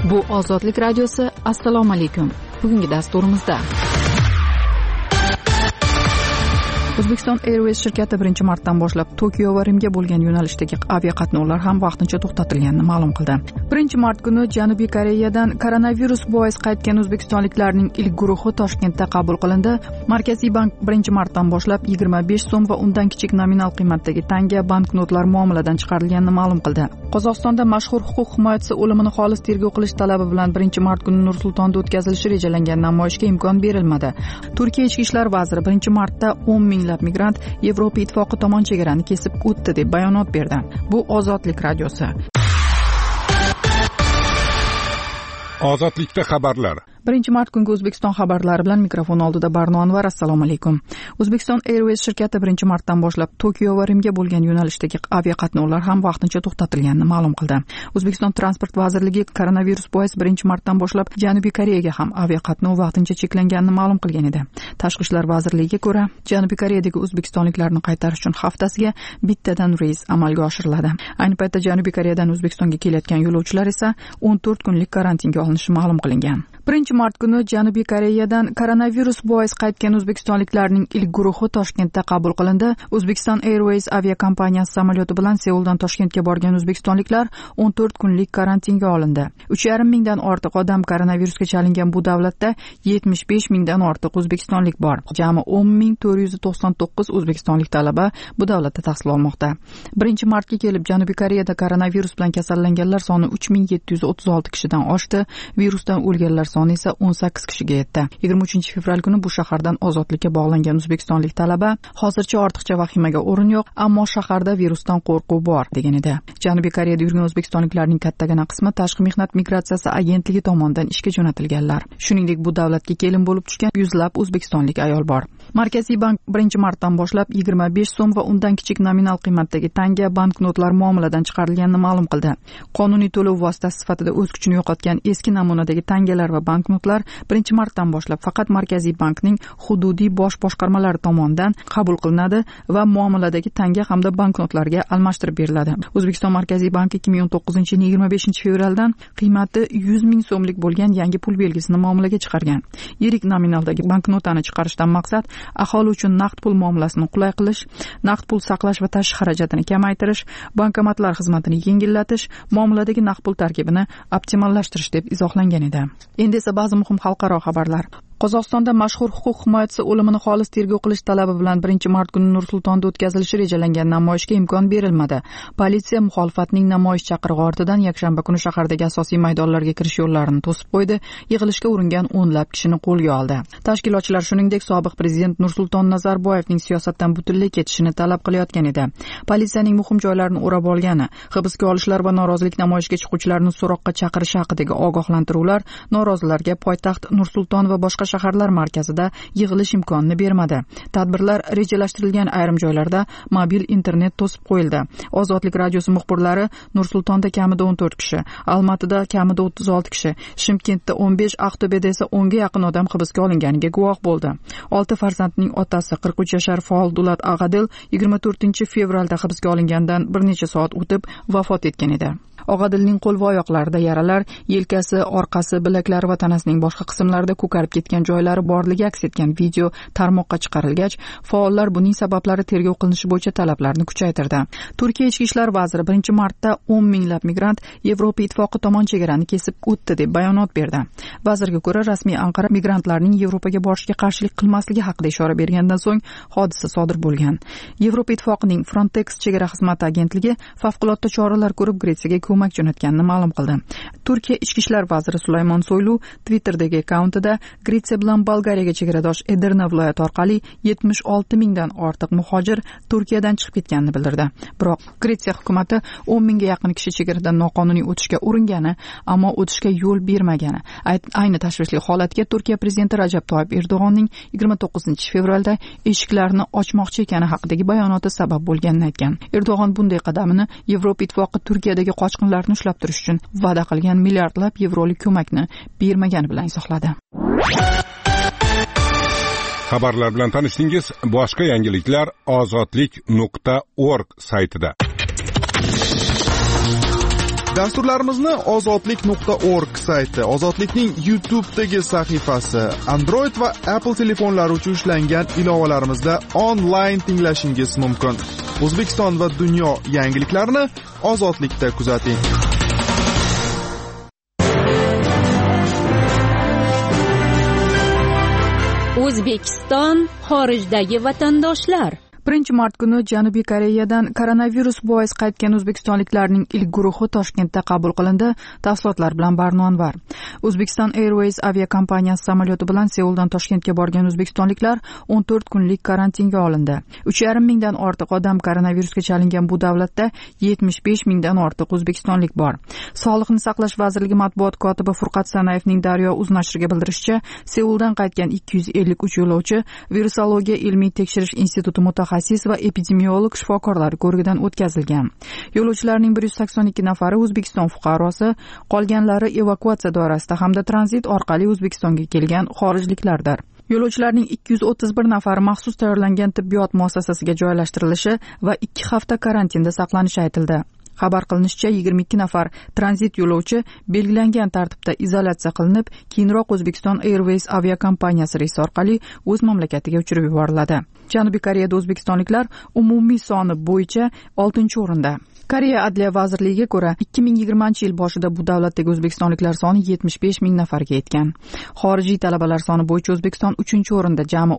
Bu Ozodlik radiosi. Assalomu alaykum. Bugungi dasturimizda O'zbekiston Airways shirkati 1-martdan boshlab Tokio va Rimga bo'lgan yo'nalishdagi aviaqatnovlar ham vaqtincha to'xtatilganini ma'lum qildi. 1-mart kuni Janubiy Koreyadan koronavirus bois qaytgan o'zbekistonliklarning ilk guruhi Toshkentda qabul qilindi. Markaziy bank 1-martdan boshlab 25 so'm va undan kichik nominal qiymatdagi tanga banknotlar muomaladan chiqarilganini ma'lum qildi. Qozog'istonda mashhur huquq himoyachisi o'limini xolis tergov qilish talabi bilan 1-mart kuni Nur-Sultonda o'tkazilishi rejalangan namoyishga imkon berilmadi. Turkiya ichki ishlar vaziri 1-martda 10 minglab migrant Yevropa ittifoqi tomon chegarani kesib o'tdi deb bayonot berdi. Bu Ozodlik radiosi. Ozodlikda xabarlar. 1-mart kungi O'zbekiston xabarlari bilan mikrofon oldida Barno Anvar. Assalomu alaykum. O'zbekiston Airways shirkati 1-martdan boshlab Tokio va Rimga bo'lgan yo'nalishdagi aviaqatnovlar ham vaqtincha to'xtatilganini ma'lum qildi. O'zbekiston transport vazirligi koronavirus bois 1-martdan boshlab Janubiy Koreyaga ham aviaqatnov vaqtincha cheklanganini ma'lum qilgan edi. Tashqi ishlar vazirligiga ko'ra, Janubiy Koreyadagi o'zbekistonliklarni qaytarish uchun haftasiga bittadan reys amalga oshiriladi. Ayni paytda Janubiy Koreyadan O'zbekistonga kelayotgan yo'lovchilar esa 14 kunlik karantinga olinishi ma'lum qilingan. 1-mart kuni Janubiy Koreyadan koronavirus bois qaytgan o'zbekistonliklarning ilk guruhi Toshkentda qabul qilindi. O'zbekiston Airways aviakompaniyasi samolyoti bilan Seuldan Toshkentga borgan o'zbekistonliklar 14 kunlik karantinga olindi. 3,5 mingdan ortiq odam koronavirusga chalingan bu davlatda 75 mingdan ortiq o'zbekistonlik bor. Jami 10.499 o'zbekistonlik talaba bu davlatda tahsil olmoqda. 1-martga kelib Janubiy Koreyada koronavirus bilan kasallanganlar soni 3736 kishidan oshdi. Virusdan o'lganlar soni esa 18 kishiga yetdi. 23-fevral kuni bu shahardan ozodlikka bog'langan o'zbekistonlik talaba hozircha ortiqcha vahimaga o'rin yo'q, ammo shaharda virusdan qo'rquv bor degan edi. Janubiy Koreyada yurgan o'zbekistonliklarning kattagina qismi tashqi mehnat migratsiyasi agentligi tomonidan ishga jo'natilganlar. Shuningdek, bu davlatga kelin bo'lib tushgan yuzlab o'zbekistonlik ayol bor. Markaziy bank 1-martdan boshlab 25 so'm va undan kichik nominal qiymatdagi tanga banknotlar muomaladan chiqarilganini ma'lum qildi. Qonuniy to'lov vositasi sifatida o'z kuchini yo'qotgan eski namunadagi tangalar va banknotlar 1-martdan boshlab faqat Markaziy bankning hududiy bosh boshqarmalari tomonidan qabul qilinadi va muomaladagi tanga hamda banknotlarga almashtirib beriladi. O'zbekiston Markaziy banki 2009-yilning 25-fevraldan qiymati 100 ming so'mlik bo'lgan yangi pul belgisini muomalaga chiqargan. Yirik nominaldagi banknotani chiqarishdan maqsad aholi uchun naqd pul muomalasini qulay qilish, naqd pul saqlash va tashqi xarajatini kamaytirish, bankomatlar xizmatini yengillatish, muomaladagi naqd pul tarkibini optimallashtirish deb izohlangan edi. Endi esa ba'zi muhim xalqaro xabarlar. Qozog'istonda mashhur huquq himoyachisi o'limini xolis tergov qilish talabi bilan 1-mart kuni Nur-Sultonda o'tkazilishi rejalangan namoyishga imkon berilmadi. Politsiya muxolifatning namoyish chaqirig'i ortidan yakshanba kuni shahardagi asosiy maydonlarga kirish yo'llarini to'sib qo'ydi. Yig'ilishga uringan o'nlab kishini qo'lga oldi. Tashkilotchilar shuningdek sobiq prezident Nur-Sulton Nazarboyevning siyosatdan butunlay ketishini talab qilayotgan edi. Politsiyaning muhim joylarini o'rab olgani, hibsga olishlar va norozilik namoyishiga chiquvchilarni so'roqqa chaqirish haqidagi ogohlantiruvlar norozilarga poytaxt Nur-Sulton va boshqa shaharlar markazida yig'ilish imkonini bermadi. Tadbirlar rejalashtirilgan ayrim joylarda mobil internet to'sib qo'yildi. Ozodlik radiosi muxbirlari Nur-Sultonda kamida 14 kishi, Almatada kamida 36 kishi, Shimkentda 15, Aqto'beda esa 10 ga yaqin odam hibsga olinganiga guvoh bo'ldi. 6 farzandning otasi 43 yashar faol Dulat Ag'adil 24-fevralda hibsga olingandan bir necha soat o'tib vafot etgan edi. Og'adilning qo'l va oyoqlarida yaralar, yelkasi, orqasi, bilaklari va tanasining boshqa qismlarida ko'karib ketgan joylari borligi aks etgan video tarmoqqa chiqarilgach, faollar buning sabablari tergov qilinishi bo'yicha talablarni kuchaytirdi. Turkiya ichki ishlar vaziri 1-martda 10 minglab migrant Yevropa ittifoqi tomon chegarani kesib o'tdi deb bayonot berdi. Vazirga ko'ra, rasmiy Anqara migrantlarning Yevropaga borishiga qarshilik qilmasligi haqida ishora bergandan so'ng hodisa sodir bo'lgan. Yevropa ittifoqining Frontex chegara xizmati agentligi favqulodda choralar ko'rib Gretsiyaga ko'mak jo'natganini ma'lum qildi. Turkiya ichki ishlar vaziri Sulaymon Soylu Twitter'dagi akkauntida Gretsiya bilan Bolgariyaga chegaradosh Edirne viloyati orqali 76 mingdan ortiq muhojir Turkiyadan chiqib ketganini bildirdi. Biroq Gretsiya hukumatı 10 mingga yaqin kishi chegaradan noqonuniy o'tishga uringani, ammo o'tishga yo'l bermagani. Ayni tashvishli holatga Turkiya prezidenti Rajab Toyyib Erdo'g'onning 29-fevralda eshiklarni ochmoqchi ekani haqidagi bayonoti sabab bo'lganini aytgan. Erdo'g'on bunday qadamini Yevropa ittifoqi Turkiyadagi qochqinlarni ushlab turish uchun va'da qilgan milliardlab yevrolik ko'makni bermagani bilan izohladi. Xabarlar bilan tanishdingiz. Boshqa yangiliklar ozodlik.org saytida. Dasturlarimizni ozodlik.org sayti, Ozodlikning YouTube'dagi sahifasi, Android va Apple telefonlari uchun ishlangan ilovalarimizda onlayn tinglashingiz mumkin. O'zbekiston va dunyo yangiliklarini Ozodlikda kuzating. O'zbekiston xorijdagi vatandoshlar. 1-mart kuni Janubiy Koreyadan koronavirus bois qaytgan o'zbekistonliklarning ilk guruhi Toshkentda qabul qilindi. Tafsilotlar bilan Barno Anvar. Uzbekistan Airways aviakompaniyasi samolyoti bilan Seuldan Toshkentga borgan o'zbekistonliklar 14 kunlik karantinga olindi. 3,5 mingdan ortiq odam koronavirusga chalingan bu davlatda 75 mingdan ortiq o'zbekistonlik bor. Sog'liqni saqlash vazirligi matbuot kotibi Furqat Sanayevning Daryo uz nashriga bildirishicha, Seuldan qaytgan 253 yo'lovchi virusologiya ilmiy tekshirish instituti mutaxassisi va epidemiolog shifokorlar ko'rigidan o'tkazilgan. Yo'lovchilarning 182 nafari O'zbekiston fuqarosi, qolganlari evakuatsiya doirasida hamda tranzit orqali O'zbekistonga kelgan xorijliklardir. Yo'lovchilarning 231 nafari maxsus tayyorlangan tibbiyot muassasasiga joylashtirilishi va 2 hafta karantinda saqlanishi aytildi. Xabar qilinishicha, 22 nafar tranzit yo'lovchi belgilangan tartibda izolyatsiya qilinib, keyinroq O'zbekiston Airways aviakompaniyasi reysi orqali o'z mamlakatiga uchirib yuboriladi. Janubiy Koreyada o'zbekistonliklar umumiy soni bo'yicha 6-o'rinda. Koreya Adliya vazirligiga ko'ra, 2020-yil boshida bu davlatdagi o'zbekistonliklar soni 75 ming nafarga yetgan. Xorijiy talabalar soni bo'yicha O'zbekiston 3-o'rinda, jami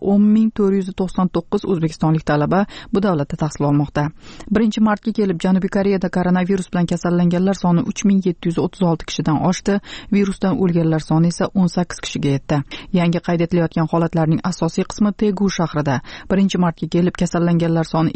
10,499 o'zbekistonlik talaba bu davlatda tahsil olmoqda. 1-martga kelib Janubiy Koreyada koronavirus bilan kasallanganlar soni 3736 kishidan oshdi, virusdan o'lganlar soni esa 18 kishiga yetdi. Yangi qayd etilayotgan holatlarning asosiy qismi Tegu shahrida. 1-martga kelib kasallanganlar soni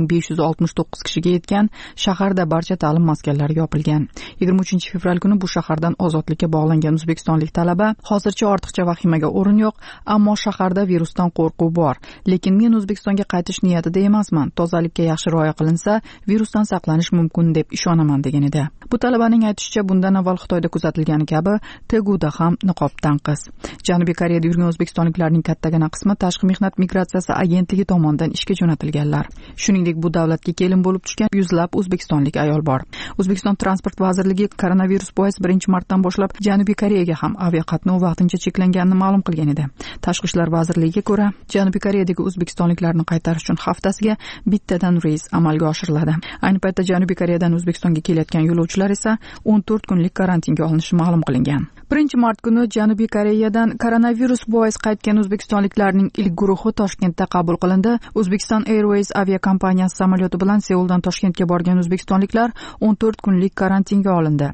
2569 kishiga yetgan. Shaharda barcha ta'lim maskanlari yopilgan. 23-fevral kuni bu shahardan ozodlikka bog'langan o'zbekistonlik talaba: "Hozircha ortiqcha vahimaga o'rin yo'q, ammo shaharda virusdan qo'rquv bor. Lekin men O'zbekistonga qaytish niyatida emasman. Tozalikka yaxshi rioya qilinsa, virusdan saqlanish mumkin deb ishonaman" degan edi. Bu talabaning aytishicha, bundan avval Xitoyda kuzatilgani kabi Teguda ham niqob tanqis. Janubiy Koreyada yurgan o'zbekistonliklarning kattagina qismi Tashqi mehnat migratsiyasi agentligi tomonidan ishga jo'natilganlar. Shuningdek, bu davlatga kelin bo'lib tushgan yuzlab o'zbekistonlik ayol bor. O'zbekiston transport vazirligi koronavirus bois 1-martdan boshlab Janubiy Koreyaga ham aviaqatnov vaqtincha cheklanganini ma'lum qilgan edi. Tashqi ishlar vazirligiga ko'ra, Janubiy Koreyadagi o'zbekistonliklarni qaytarish uchun haftasiga bittadan reys amalga oshiriladi. Ayni paytda Janubiy Koreyadan O'zbekistonga kelayotgan yo'lovchilar esa 14 kunlik karantinga olinishi ma'lum qilingan. 1-mart kuni Janubiy Koreyadan koronavirus bois qaytgan o'zbekistonliklarning ilk guruhi Toshkentda qabul qilindi. Uzbekistan Airways aviakompaniyasi samolyoti bilan Seuldan Toshkentga borgan o'zbekistonliklar 14 kunlik karantinga olindi.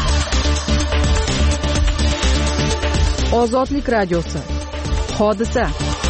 Ozodlik radiosi. Hodisa.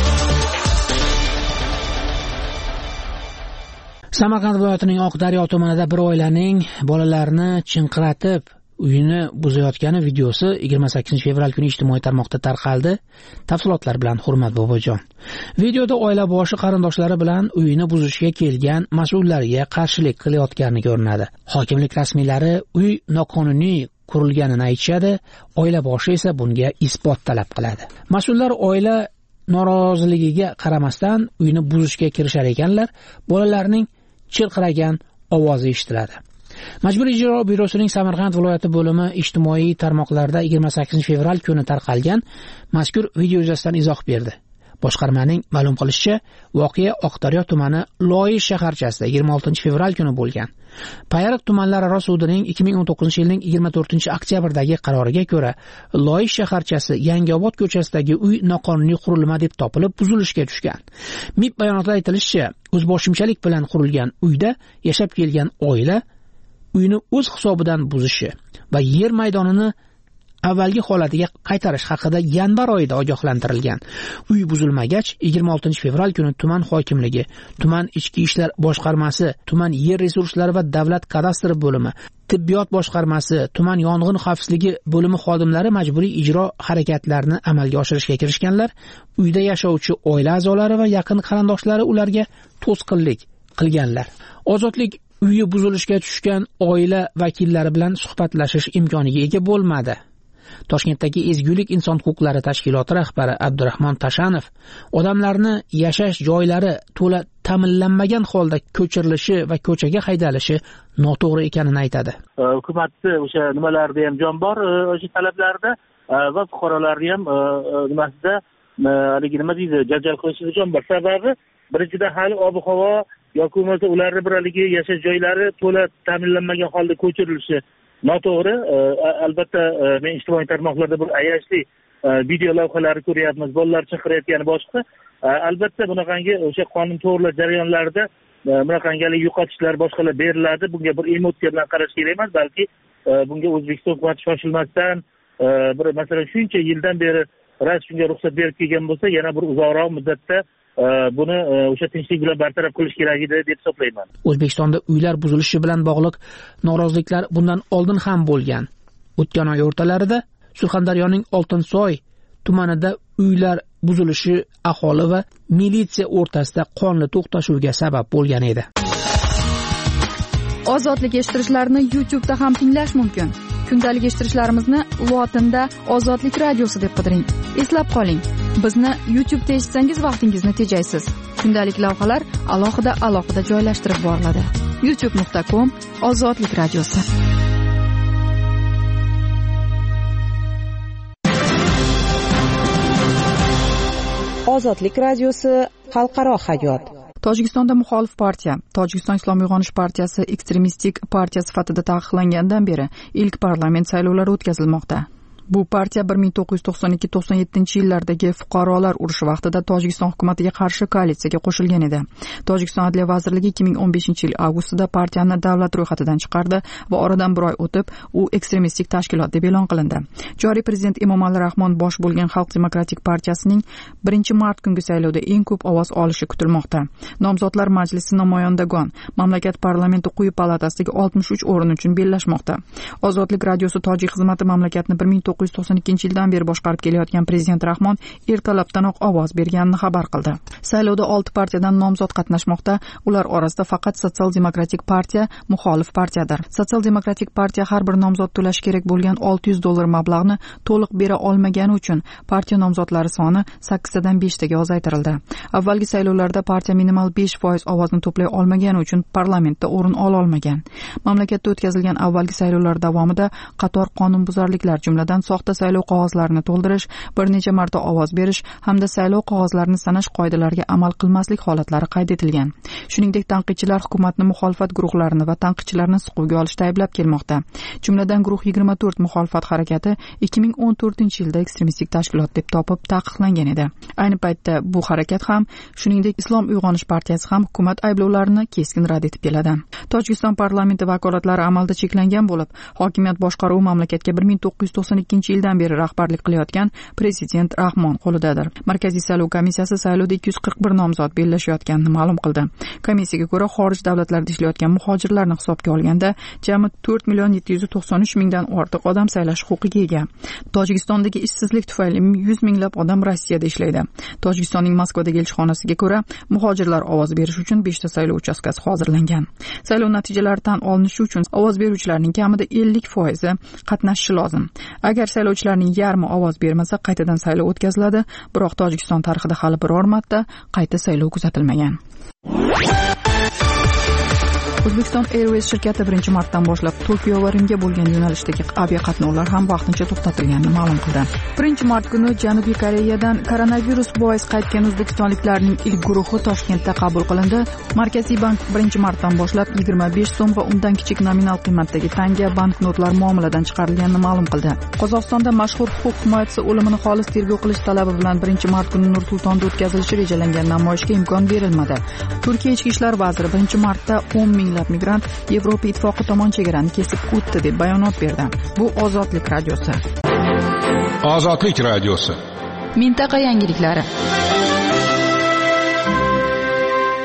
Samarqand viloyatining Oqdaryo tumanida bir oilaning bolalarini chinqiratib uyini buzayotgani videosi 28-fevral kuni ijtimoiy tarmoqda tarqaldi. Tafsilotlar bilan Hurmat Bobojon. Videoda oila boshi qarindoshlari bilan uyini buzishga kelgan mas'ullarga qarshilik qilayotgani ko'rinadi. Hokimlik rasmiylari uy noqonuniy qurilganini aytishadi, oila boshi esa bunga isbot talab qiladi. Mas'ullar oila noroziligiga qaramasdan uyini buzishga kirishar ekanlar, bolalarning chirqiragan ovozi eshitiladi. Majburiy ijro byurosining Samarqand viloyati bo'limi ijtimoiy tarmoqlarda 28-fevral kuni tarqalgan mazkur video yuzasidan izoh berdi. Boshqarmaning ma'lum qilishicha, voqea Oqdaryo tumani Loyish shaharchasida 26-fevral kuni bo'lgan. Payariq tumanlararo sudining 2019-yilning 24-oktyabrdagi qaroriga ko'ra, Loyish shaharchasi Yangiobod ko'chasidagi uy noqonuniy qurilma deb topilib buzilishga tushgan. MIB bayonotida aytilishicha, o'zboshimchalik bilan qurilgan uyda yashab kelgan oila uyni o'z hisobidan buzishi va yer maydonini avvalgi holatiga qaytarish haqida yanvar oyida ogohlantirilgan. Uy buzilmagach, 26-fevral kuni tuman hokimligi, tuman ichki ishlar boshqarmasi, tuman yer resurslari va davlat kadastri bo'limi, tibbiyot boshqarmasi, tuman yong'in xavfsizligi bo'limi xodimlari majburiy ijro harakatlarini amalga oshirishga kirishganlar. Uyda yashovchi oila a'zolari va yaqin qarindoshlari ularga to'sqinlik qilganlar. Ozodlik uyi buzilishga tushgan oila vakillari bilan suhbatlashish imkoniga ega bo'lmadi. Toshkentdagi Ezgulik inson huquqlari tashkiloti rahbari Abdurahmon Tashanov odamlarni yashash joylari to'la ta'minlanmagan holda ko'chirilishi va ko'chaga haydalishi noto'g'ri ekanini aytadi. Hukumatni o'sha nimalarda ham jon bor, o'sha talablarda va fuqarolarni ham nimasida haligi nima deydi, janjal qilishida jon bor. Sababi birinchidan hali ob-havo yoki bo'lmasa ularni bir haligi yashash joylari to'la ta'minlanmagan holda ko'chirilishi noto'g'ri. Albatta men ijtimoiy tarmoqlarda bir ayanchli video lavhalarni ko'ryapmiz, bolalar chaqirayotgani boshqa. Albatta bunaqangi o'sha qonun to'g'rilash jarayonlarida bunaqangi yo'qotishlar boshqalar beriladi. Bunga bir emotsiya bilan qarash kerak emas, balki bunga O'zbekiston hukumati shoshilmasdan bir masalan shuncha yildan beri shunga ruxsat berib kelgan bo'lsa, yana bir uzoqroq muddatda buni o'sha tinchlik bilan bartaraf qilish kerak edi deb hisoblayman. O'zbekistonda uylar buzilishi bilan bog'liq noroziliklar bundan oldin ham bo'lgan. O'tgan oy o'rtalarida Surxondaryoning Oltinsoy tumanida uylar buzilishi aholi va militsiya o'rtasida qonli to'qnashuvga sabab bo'lgan edi. Ozodlik eshittirishlarni YouTube'da ham tinglash mumkin. Kundalik eshittirishlarimizni lotinda Ozodlik radiosi deb qidiring. Eslab qoling, bizni YouTube'da eshitsangiz vaqtingizni tejaysiz. Kundalik lavhalar alohida joylashtirib boriladi. youtube.com Ozodlik radiosi. Ozodlik radiosi xalqaro hayot. Tojikistonda muxolif partiya, Tojikiston Islom uyg'onish partiyasi ekstremistik partiya sifatida taqiqlangandan beri ilk parlament saylovlari o'tkazilmoqda. Bu partiya 1992-97 yillardagi fuqarolar urushi vaqtida Tojikiston hukumatiga qarshi koalitsiyaga qo'shilgan edi. Tojikiston Adliya vazirligi 2015 yil avgustida partiyani davlat ro'yxatidan chiqardi va oradan bir oy o'tib u ekstremistik tashkilot deb e'lon qilindi. Joriy prezident Emomali Rahmon bosh bo'lgan Xalq demokratik partiyasining 1-mart kungi saylovda eng ko'p ovoz olishi kutilmoqda. Nomzodlar majlisi namoyandagon mamlakat parlamenti quyi palatasidagi 63 o'rin uchun bellashmoqda. Ozodlik radiosi tojik xizmati mamlakatni 1992 yildan beri boshqarib kelayotgan prezident Rahmon ertalabdanoq ovoz berganini xabar qildi. Saylovda 6 partiyadan nomzod qatnashmoqda. Ular orasida faqat Sotsial demokratik partiya muxolif partiyadir. Sotsial demokratik partiya har bir nomzod to'lash kerak bo'lgan $600 mablag'ni to'liq bera olmagani uchun partiya nomzodlari soni 8 dan 5 taga ozaytirildi. Avvalgi saylovlarda partiya minimal 5% ovozni to'play olmagani uchun parlamentda o'rin ola olmagan. Mamlakatda o'tkazilgan avvalgi saylovlar davomida qator qonunbuzarliklar, jumladan soxta saylov qog'ozlarini to'ldirish, bir necha marta ovoz berish hamda saylov qog'ozlarini sanash qoidalariga amal qilmaslik holatlari qayd etilgan. Shuningdek, tanqidchilar hukumatni muxolifat guruhlarini va tanqidchilarni siquvga olishda ayblab kelmoqda. Jumladan guruh 24 muxolifat harakati 2014-yilda ekstremistik tashkilot deb topib taqiqlangan edi. Ayni paytda bu harakat ham, shuningdek Islom uyg'onish partiyasi ham hukumat ayblovlarini keskin rad etib keladi. Tojikiston parlamenti vakolatlari amalda cheklangan bo'lib, hokimiyat boshqaruvi mamlakatga 1992 yildan beri rahbarlik qilayotgan prezident Rahmon qo'lidadir. Markaziy saylov komissiyasi saylovda 241 nomzod bellashayotganini ma'lum qildi. Komissiyaga ko'ra, xorij davlatlarida ishlayotgan muhojirlarni hisobga olganda jami 4,793,000 dan ortiq odam saylash huquqiga ega. Tojikistondagi ishsizlik tufayli 100 minglab odam Rossiyada ishlaydi. Tojikistonning Moskvadagi elchixonasiga ko'ra, muhojirlar ovoz berish uchun 5 ta saylov uchastkasi hozirlangan. Saylov natijalari tan olinishi uchun ovoz beruvchilarning kamida 50% qatnashishi lozim. Agar saylovchilarning yarmi ovoz bermasa, qaytadan saylov o'tkaziladi, biroq Tojikiston tarixida hali biror marta qayta saylov kuzatilmagan. O'zbekiston Airways shirkati 1-martdan boshlab Tokio va Rimga bo'lgan yo'nalishdagi aviaqatnovlar ham vaqtincha to'xtatilganini ma'lum qildi. 1-mart kuni Janubiy Koreyadan koronavirus bois qaytgan o'zbekistonliklarning ilk guruhi Toshkentda qabul qilindi. Markaziy bank 1-martdan boshlab 25 so'm va undan kichik nominal qiymatdagi tanga banknotlar muomaladan chiqarilganini ma'lum qildi. Qozog'istonda mashhur huquq himoyachisi o'limini xolis tergov qilish talabi bilan 1-mart kuni Nur-Sultonda o'tkazilishi rejalangan namoyishga imkon berilmadi. Turkiya ichki ishlar vaziri 1-martda 10 minglab migrant Yevropa ittifoqi tomon chegarani kesib o'tdi deb bayonot berdi. Bu Ozodlik radiosi. Ozodlik radiosi. Mintaqa yangiliklari.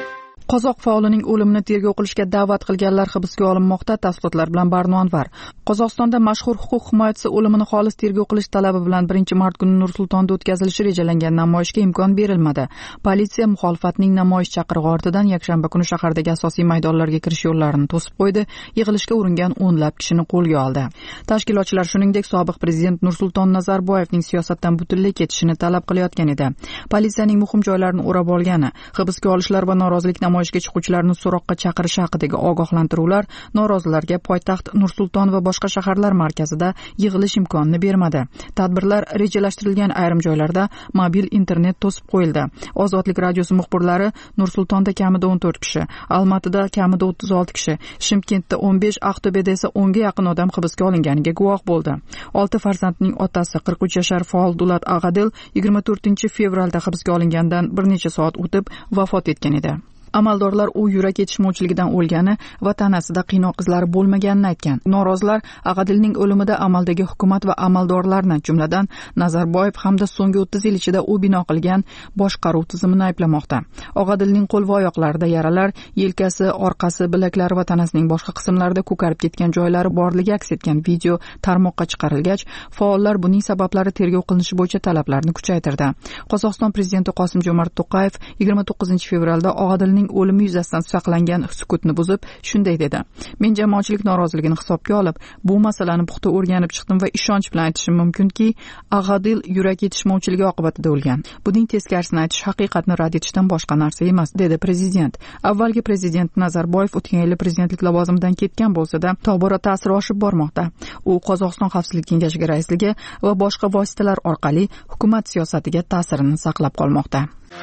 Qozoq faolining o'limini tergov qilishga da'vat qilganlar hibsga olinmoqda. Tafsilotlar bilan Barno Anvar. Qozog'istonda mashhur huquq himoyachisi o'limini xolis tergov qilish talabi bilan 1-mart kuni Nur-Sultonda o'tkazilishi rejalangan namoyishga imkon berilmadi. Politsiya muxolifatning namoyish chaqirig'i ortidan yakshanba kuni shahardagi asosiy maydonlarga kirish yo'llarini to'sib qo'ydi. Yig'ilishga uringan o'nlab kishini qo'lga oldi. Tashkilotchilar shuningdek sobiq prezident Nur-Sulton Nazarboyevning siyosatdan butunlay ketishini talab qilayotgan edi. Politsiyaning muhim joylarini o'rab olgani, hibsga olishlar va norozilik namoyishga chiquvchilarni so'roqqa chaqirish haqidagi ogohlantiruvlar norozilarga poytaxt Nur-Sulton va boshqa shaharlar markazida yig'ilish imkonini bermadi. Tadbirlar rejalashtirilgan ayrim joylarda mobil internet to'sib qo'yildi. Ozodlik radiosi muxbirlari Nur-Sultonda kamida 14 kishi, Almatada kamida 36 kishi, Shimkentda 15, Aqto'beda esa 10 ga yaqin odam hibsga olinganiga guvoh bo'ldi. 6 farzandning otasi 43 yashar faol Dulat Ag'adil 24-fevralda hibsga olingandan bir necha soat o'tib vafot etgan edi. Amaldorlar u yurak yetishmovchiligidan o'lgani va tanasida qiynoq izlari bo'lmaganini aytgan. Norozilar Ag'adilning o'limida amaldagi hukumat va amaldorlarni, jumladan Nazarboyev hamda so'nggi 30 yil ichida u bino qilgan boshqaruv tizimini ayblamoqda. Ag'adilning qo'l va oyoqlarida yaralar, yelkasi, orqasi, bilaklari va tanasining boshqa qismlarida ko'karib ketgan joylari borligi aks etgan video tarmoqqa chiqarilgach, faollar buning sabablari tergov qilinishi bo'yicha talablarni kuchaytirdi. Qozog'iston prezidenti Qosim-Jomart To'qayev 29-fevralda Ag'adilning o'limi yuzasidan saqlangan sukutni buzib shunday dedi: "Men jamoatchilik noroziligini hisobga olib, bu masalani puxta o'rganib chiqdim va ishonch bilan aytishim mumkinki, Ag'adil yurak yetishmovchiligi oqibatida o'lgan. Buning teskarisini aytish haqiqatni rad etishdan boshqa narsa emas", dedi prezident. Avvalgi prezident Nazarboyev o'tgan yili prezidentlik lavozimidan ketgan bo'lsa-da, tobora ta'siri oshib bormoqda. U Qozog'iston Xavfsizlik kengashiga raisligi va boshqa vositalar orqali hukumat siyosatiga ta'sirini saqlab qolmoqda.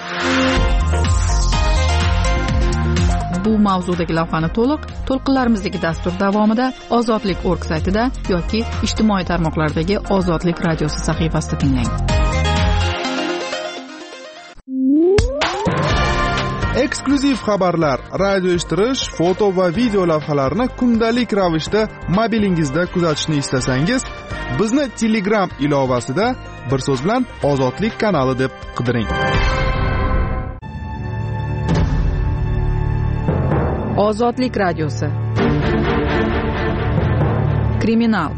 Bu mavzudagi lavhani to'lqinlarimizdagi dastur davomida ozodlik.org saytida yoki ijtimoiy tarmoqlardagi Ozodlik radiosi sahifasida tinglang. Eksklyuziv xabarlar, radio eshittirish, foto va video lavhalarni kundalik ravishda mobilingizda kuzatishni istasangiz, bizni Telegram ilovasida bir so'z bilan Ozodlik kanali deb qidiring. Ozodlik radiosi. Kriminal.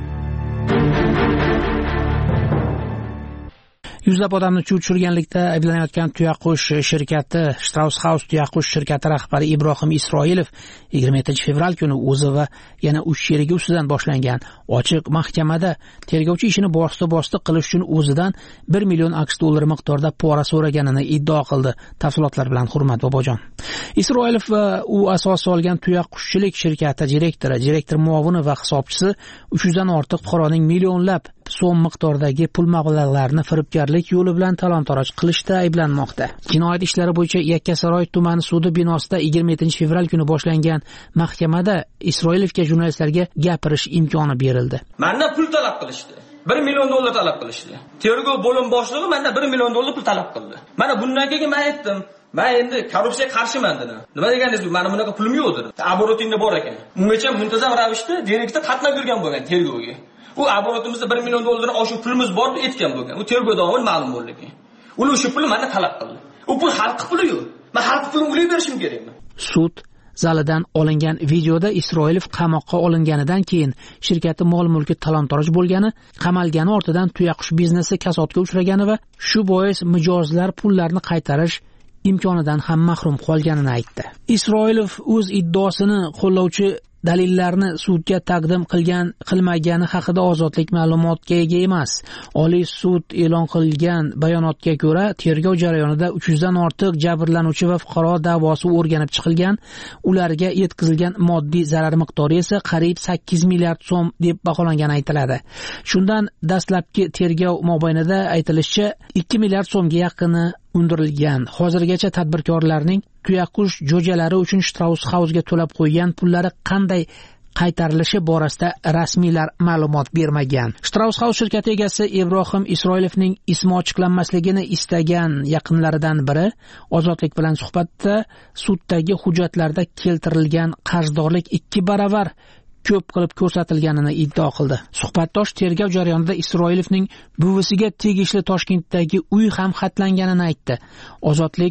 Yuzlab odamni chuv tushirganlikda ayblanayotgan tuyaqush shirkati Strauss House tuyaqush shirkati rahbari Ibrohim Isroilov 27-fevral kuni o'zi va yana 3 sherigi ustidan boshlangan ochiq mahkamada tergovchi ishini bosti qilish uchun o'zidan 1 million AQSh dollari miqdorida pora so'raganini iddao qildi. Tafsilotlar bilan Hurmat Bobojon. Isroilov va u asos solgan tuyaqushchilik shirkati direktor muovini va hisobchisi 300 dan ortiq fuqaroning millionlab so'm miqdordagi pul mablag'larini firibgarlik yo'li bilan talon-taroj qilishda ayblanmoqda. Jinoyat ishlari bo'yicha Yakkasaroy tumani sudi binosida 27-fevral kuni boshlangan mahkamada Isroilovga jurnalistlarga gapirish imkoni berildi. Mendan pul talab qilishdi. 1 million dollar talab qilishdi. Tergov bo'lim boshlig'i mendan 1 million dollar pul talab qildi. Mana bundan keyin men aytdim, men endi korrupsiyaga qarshiman dedim. Nima deganingiz, meni bunaqa pulim yo'q dedim. Оборотingda bor ekan. Ungacha muntazam ravishda direktor qatnab yurgan bo'lgan tergovga. U обороtimizda 1 million dollardan oshiq pulimiz bor deb aytgan bo'lgan. U tergov davomida ma'lum bo'ldi. Uni o'sha pulni mendan talab qildi. U pul xalq puli-yu. Men xalq pulini ularga berishim kerakmi? Sud zalidan olingan videoda Isroilov qamoqqa olinganidan keyin shirkati mol-mulki talon-taroj bo'lgani, qamalgani ortidan tuyaqush biznesi kasodga uchragani va shu bois mijozlar pullarni qaytarish imkonidan ham mahrum qolganini aytdi. Isroilov o'z iddaosini qo'llovchi dalillarni sudga taqdim qilmagani haqida Ozodlik ma'lumotga ega emas. Oliy sud e'lon qilgan bayonotga ko'ra, tergov jarayonida 300 dan ortiq jabrlanuvchi va fuqaro da'vosi o'rganib chiqilgan, ularga yetkazilgan moddiy zarar miqdori esa qariyb 8 milliard so'm deb baholangani aytiladi. Shundan dastlabki tergov mobaynida aytilishicha 2 milliard so'mga yaqini undirilgan. Hozirgacha tadbirkorlarning tuyaqush jo'jalari uchun Strauss House'ga to'lab qo'ygan pullari qanday qaytarilishi borasida rasmiylar ma'lumot bermagan. Strauss House shirkati egasi Ibrohim Isroilovning ismi ochiqlanmasligini istagan yaqinlaridan biri Ozodlik bilan suhbatda suddagi hujjatlarda keltirilgan qarzdorlik 2 baravar ko'p qilib ko'rsatilganini iddao qildi. Suhbatdosh tergov jarayonida Isroilovning buvisiga tegishli Toshkentdagi uy ham xatlanganini aytdi. Ozodlik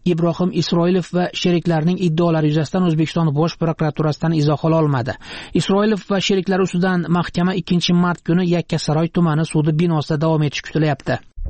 Ibrohim Isroilov va sheriklarining iddaolari yuzasidan O'zbekiston Bosh prokuraturasidan izoh ola olmadi. Isroilov va sheriklari ustidan mahkama 2-mart kuni Yakkasaroy tumani sudi binosida davom etishi kutilyapti.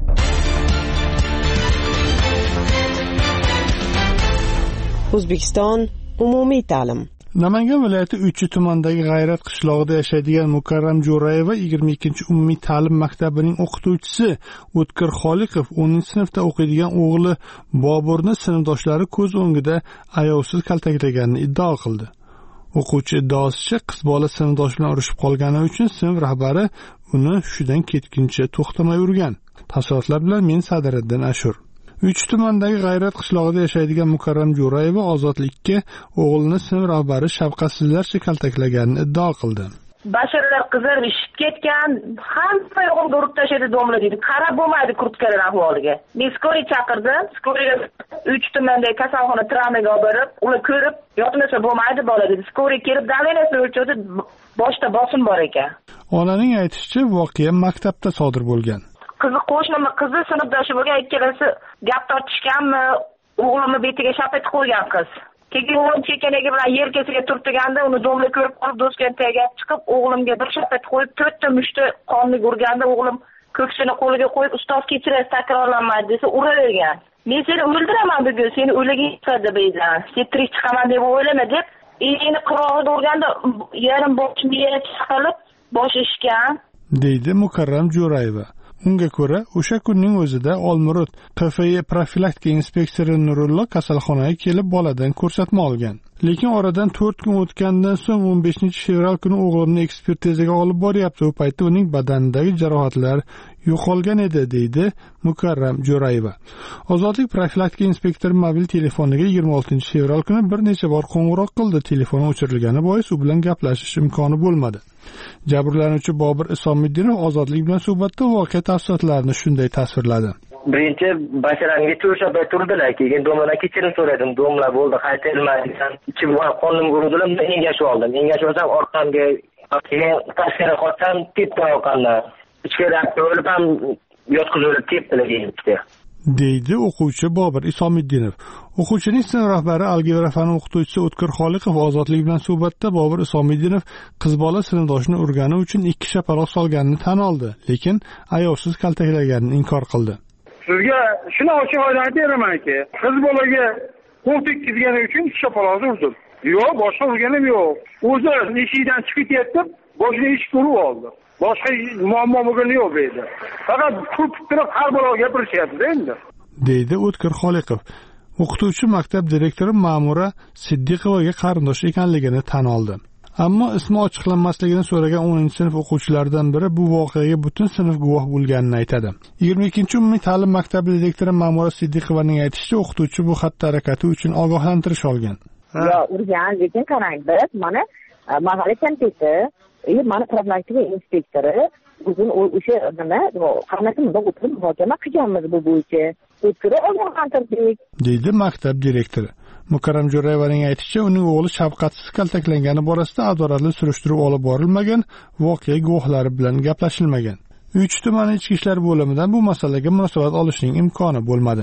O'zbekiston umumiy ta'lim. Namangan viloyati Uchi tumanidagi G'ayrat qishlog'ida yashaydigan Mukarram Jo'rayeva 22-umumiy ta'lim maktabining o'qituvchisi O'tkir Xoliqov 10-sinfda o'qiydigan o'g'li Boburni sinfdoshlari ko'z o'ngida ayovsiz kaltaklaganini iddao qildi. O'quvchi iddaosicha qiz bola sinfdosh bilan urushib qolgani uchun sinf rahbari uni hushidan ketguncha to'xtamay urgan. Tafsilotlar bilan men Sadiriddin Ashur. Uch tumandagi G'ayrat qishlog'ida yashaydigan Mukarram Jo'rayeva ozodlikka o'g'lini sinf rahbari shafqatsizlarcha kaltaklaganini iddao qildi. Basharlar qizarib ishib ketgan, hamma yo'g'imga urib tashladi domla deydi. Qarab bo'lmaydi kurtkalar ahvoliga. Men skoriy chaqirdim. Skoriga 3 tumandagi kasalxona travmaga olib borib, ular ko'rib, yotmasa bo'lmaydi bola dedi. Skoriy kelib dalenasini o'lchadi, boshda bosim bor ekan. Onaning aytishicha, voqea maktabda sodir bo'lgan. Qizi qo'shnimi, qizi sinfdoshi bo'lgan, ikkalasi gap tortishganmi, o'g'limni betiga shapatib qo'ygan qiz. Keyin o'g'lim chekkanagi bilan yelkasiga turtganda, uni domla ko'rib qolib, do'stga chiqib, o'g'limga bir shapat qo'yib, 4 ta mushti qonni urganda, o'g'lim ko'ksini qo'liga qo'yib, ustoz kechirasiz, takrorlanmaydi desa, uravergan. Men seni o'ldiraman bugun, seni o'liging chiqadi deydan. Sen tirik chiqaman deb o'ylama deb, elini qirog'iga urganda, yarim boshini yerga chiqarib, boshi ishgan, deydi Mukarram Jo'rayeva. Unga ko'ra, o'sha kunning o'zida Olmurod QFE profilaktika inspektori Nurullo kasalxonaga kelib boladan ko'rsatma olgan. Lekin oradan 4 kun o'tgandan so'ng 15-fevral kuni o'g'limni ekspertizaga olib boryapti. U paytda uning badanidagi jarohatlar yo'qolgan edi, deydi Mukarram Jo'rayeva. Ozodlik profilaktika inspektori mobil telefoniga 26-fevral kuni bir necha bor qo'ng'iroq qildi. Telefoni o'chirilgani bois u bilan gaplashish imkoni bo'lmadi. Jabrlanuvchi Bobur Isomiddinov Ozodlik bilan suhbatda voqea tafsilotlarini shunday tasvirladi. Birinchi basharamga to'shab turdilar, keyin domladan kechirim so'radim. Domla bo'ldi, qaytarilmaydigan. Ichim qonim urdilar, engashib oldim. Engashib olsam orqamga, keyin tashqari qochsam, tepdan oqqanlar. Ichkari o'lib ham yotqizib tepdilar deydi. Deydi o'quvchi Bobur Isomiddinov. O'quvchining sinf rahbari algebra fani o'qituvchisi O'tkir Xoliqov Ozodlik bilan suhbatda Bobur Isomiddinov qiz bola sinfdoshini urgani uchun 2 shapaloq solganini tan oldi, lekin ayovsiz kaltaklaganini inkor qildi. Sizga shuni ochiq oydin aytamanki, qiz bolaga qo'l tekkizgani uchun 2 shapaloq urdim. Yo'q, boshqa urganim yo'q. O'zi eshikdan chiqib ketdi, boshini eshik urib oldi. Boshqa muammo bo'lgani yo'q edi. Faqat ko'pib turib har balo gapirishyapti endi. Deydi O'tkir Xoliqov. O'qituvchi maktab direktori Ma'mura Siddiqovaga qarindosh ekanligini tan oldi. Ammo ismi ochiqlanmasligini so'ragan 10-sinf o'quvchilaridan biri bu voqeaga butun sinf guvoh bo'lganini aytadi. 22-umumiy ta'lim maktabi direktori Ma'mura Siddiqovaning aytishicha, o'qituvchi bu xatti harakati uchun ogohlantirish olgan. Ya, urgan, lekin qarang, biz mana mahalla komiteti, mana profilaktika inspektori o'zini o'sha nima qanaqamda o'tirib muhokama qilganmiz bu bo'yicha. O'tkirib ogohlantirdik, deydi maktab direktori. Mukarram Jo'rayevaning aytishicha, uning o'g'li shafqatsiz kaltaklangani borasida adolatli surishtiruv olib borilmagan, voqea guvohlari bilan gaplashilmagan. Uch tumani ichki ishlar bo'limidan bu masalaga munosabat olishning imkoni bo'lmadi.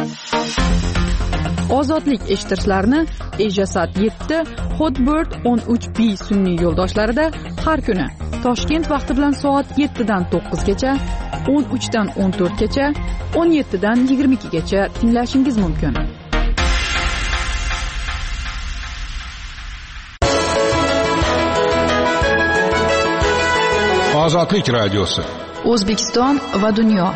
Ozodlik eshittirishlarni Ejasat 7, Hotbird 13B sun'iy yo'ldoshlarida har kuni Toshkent vaqti bilan soat 7 dan 9 gacha, 13 dan 14 gacha, 17 dan 22 gacha tinglashingiz mumkin. Ozodlik radiosi. O'zbekiston va dunyo.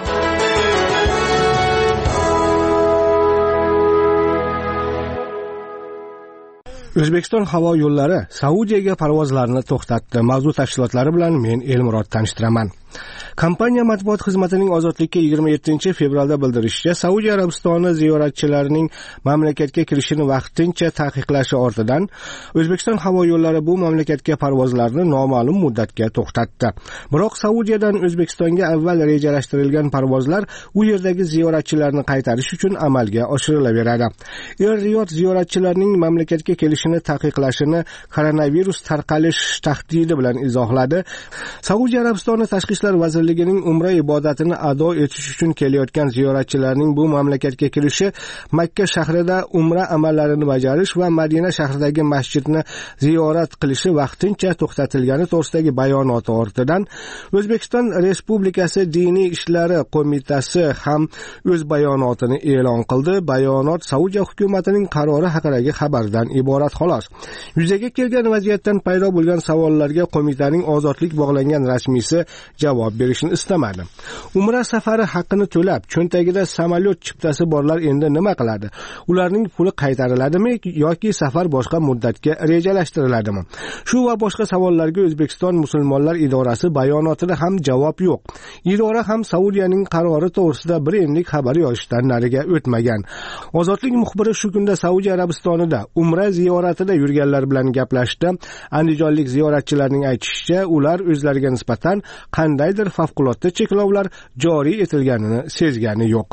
O'zbekiston havo yo'llari Saudiyaga parvozlarni to'xtatdi. Mavzu tafsilotlari bilan men Elmurod tanishtiraman. Kompaniya matbuot xizmatining Ozodlikka 27-fevralda bildirishicha, Saudiya Arabistoni ziyoratchilarining mamlakatga kirishini vaqtincha taqiqlashi ortidan O'zbekiston havo yo'llari bu mamlakatga parvozlarni noma'lum muddatga to'xtatdi. Biroq Saudiyadan O'zbekistonga avval rejalashtirilgan parvozlar u yerdagi ziyoratchilarni qaytarish uchun amalga oshirilaveradi. Er-Riyod ziyoratchilarning mamlakatga kelishini taqiqlashini koronavirus tarqalish tahdidi bilan izohladi. Saudiya Arabistoni tashqi ishlar vazirligining umra ibodatini ado etish uchun kelayotgan ziyoratchilarning bu mamlakatga kirishi Makka shahrida umra amallarini bajarish va Madina shahridagi masjidni ziyorat qilishi vaqtincha to'xtatilgani to'g'risidagi bayonoti ortidan O'zbekiston Respublikasi Diniy ishlari qo'mitasi ham o'z bayonotini e'lon qildi. Bayonot Saudiya hukumatining qarori haqidagi xabardan iborat xolos. Yuzaga kelgan vaziyatdan paydo bo'lgan savollarga qo'mitaning ozodlik bog'langan rasmiysi javob berishni istamadi. Umra safari haqini to'lab, cho'ntagida samolyot chiptasi borlar endi nima qiladi? Ularning puli qaytariladimi yoki safar boshqa muddatga rejalashtiriladimi? Shu va boshqa savollarga O'zbekiston musulmonlar idorasi bayonotida ham javob yo'q. Idora ham Saudiyaning qarori to'g'risida bir enlik xabar yozishdan nariga o'tmagan. Ozodlik muxbiri shu kunda Saudiya Arabistonida umra ziyoratida yurganlar bilan gaplashdi. Andijonlik ziyoratchilarning aytishicha, ular o'zlariga nisbatan qandaydir favqulodda cheklovlar joriy etilganini sezgani yo'q.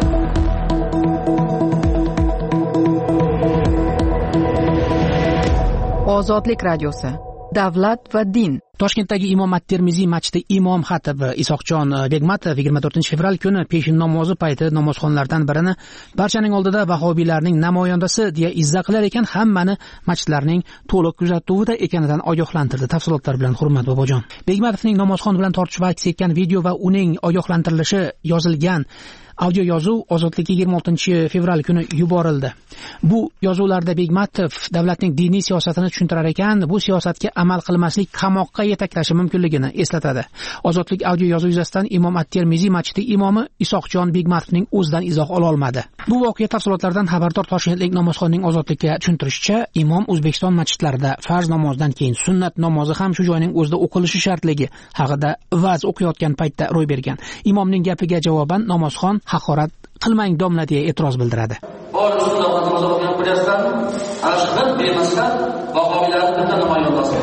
Ozodlik radiosi. Davlat va din. Toshkentdagi Imom at-Termiziy masjidi imom xatibi Isoqjon Begmatov 24-fevral kuni peshin namozi payti namozxonlardan birini barchaning oldida vahobiylarning namoyandasi deya izza qilar ekan, hammani masjidlarning to'liq kuzatuvida ekanidan ogohlantirdi. Tafsilotlar bilan Hurmat Bobojon. Begmatovning namozxon bilan tortishuv aks etgan video va uning ogohlantirilishi yozilgan audio yozuv Ozodlikka 26-fevral kuni yuborildi. Bu yozuvlarda Begmatov davlatning diniy siyosatini tushuntirar ekan, bu siyosatga amal qilmaslik qamoqqa yetaklashi mumkinligini eslatadi. Ozodlik audio yozuv yuzasidan Imom at-Termiziy masjidi imomi Isoqjon Begmatovning o'zidan izoh ola olmadi. Bu voqea tafsilotlaridan xabardor toshkentlik namozxonning Ozodlikka tushuntirishicha, imom O'zbekiston masjidlarida farz namozdan keyin sunnat namozi ham shu joyning o'zida o'qilishi shartligi haqida va'z o'qiyotgan paytda ro'y bergan. Imomning gapiga javoban namozxon haqorat qilmang domla deya e'tiroz bildiradi. Bor shunda namoz o'qib qo'yasizlarmi? Ana shu bir bemasdan vahobiylarning bitta namoyandasi.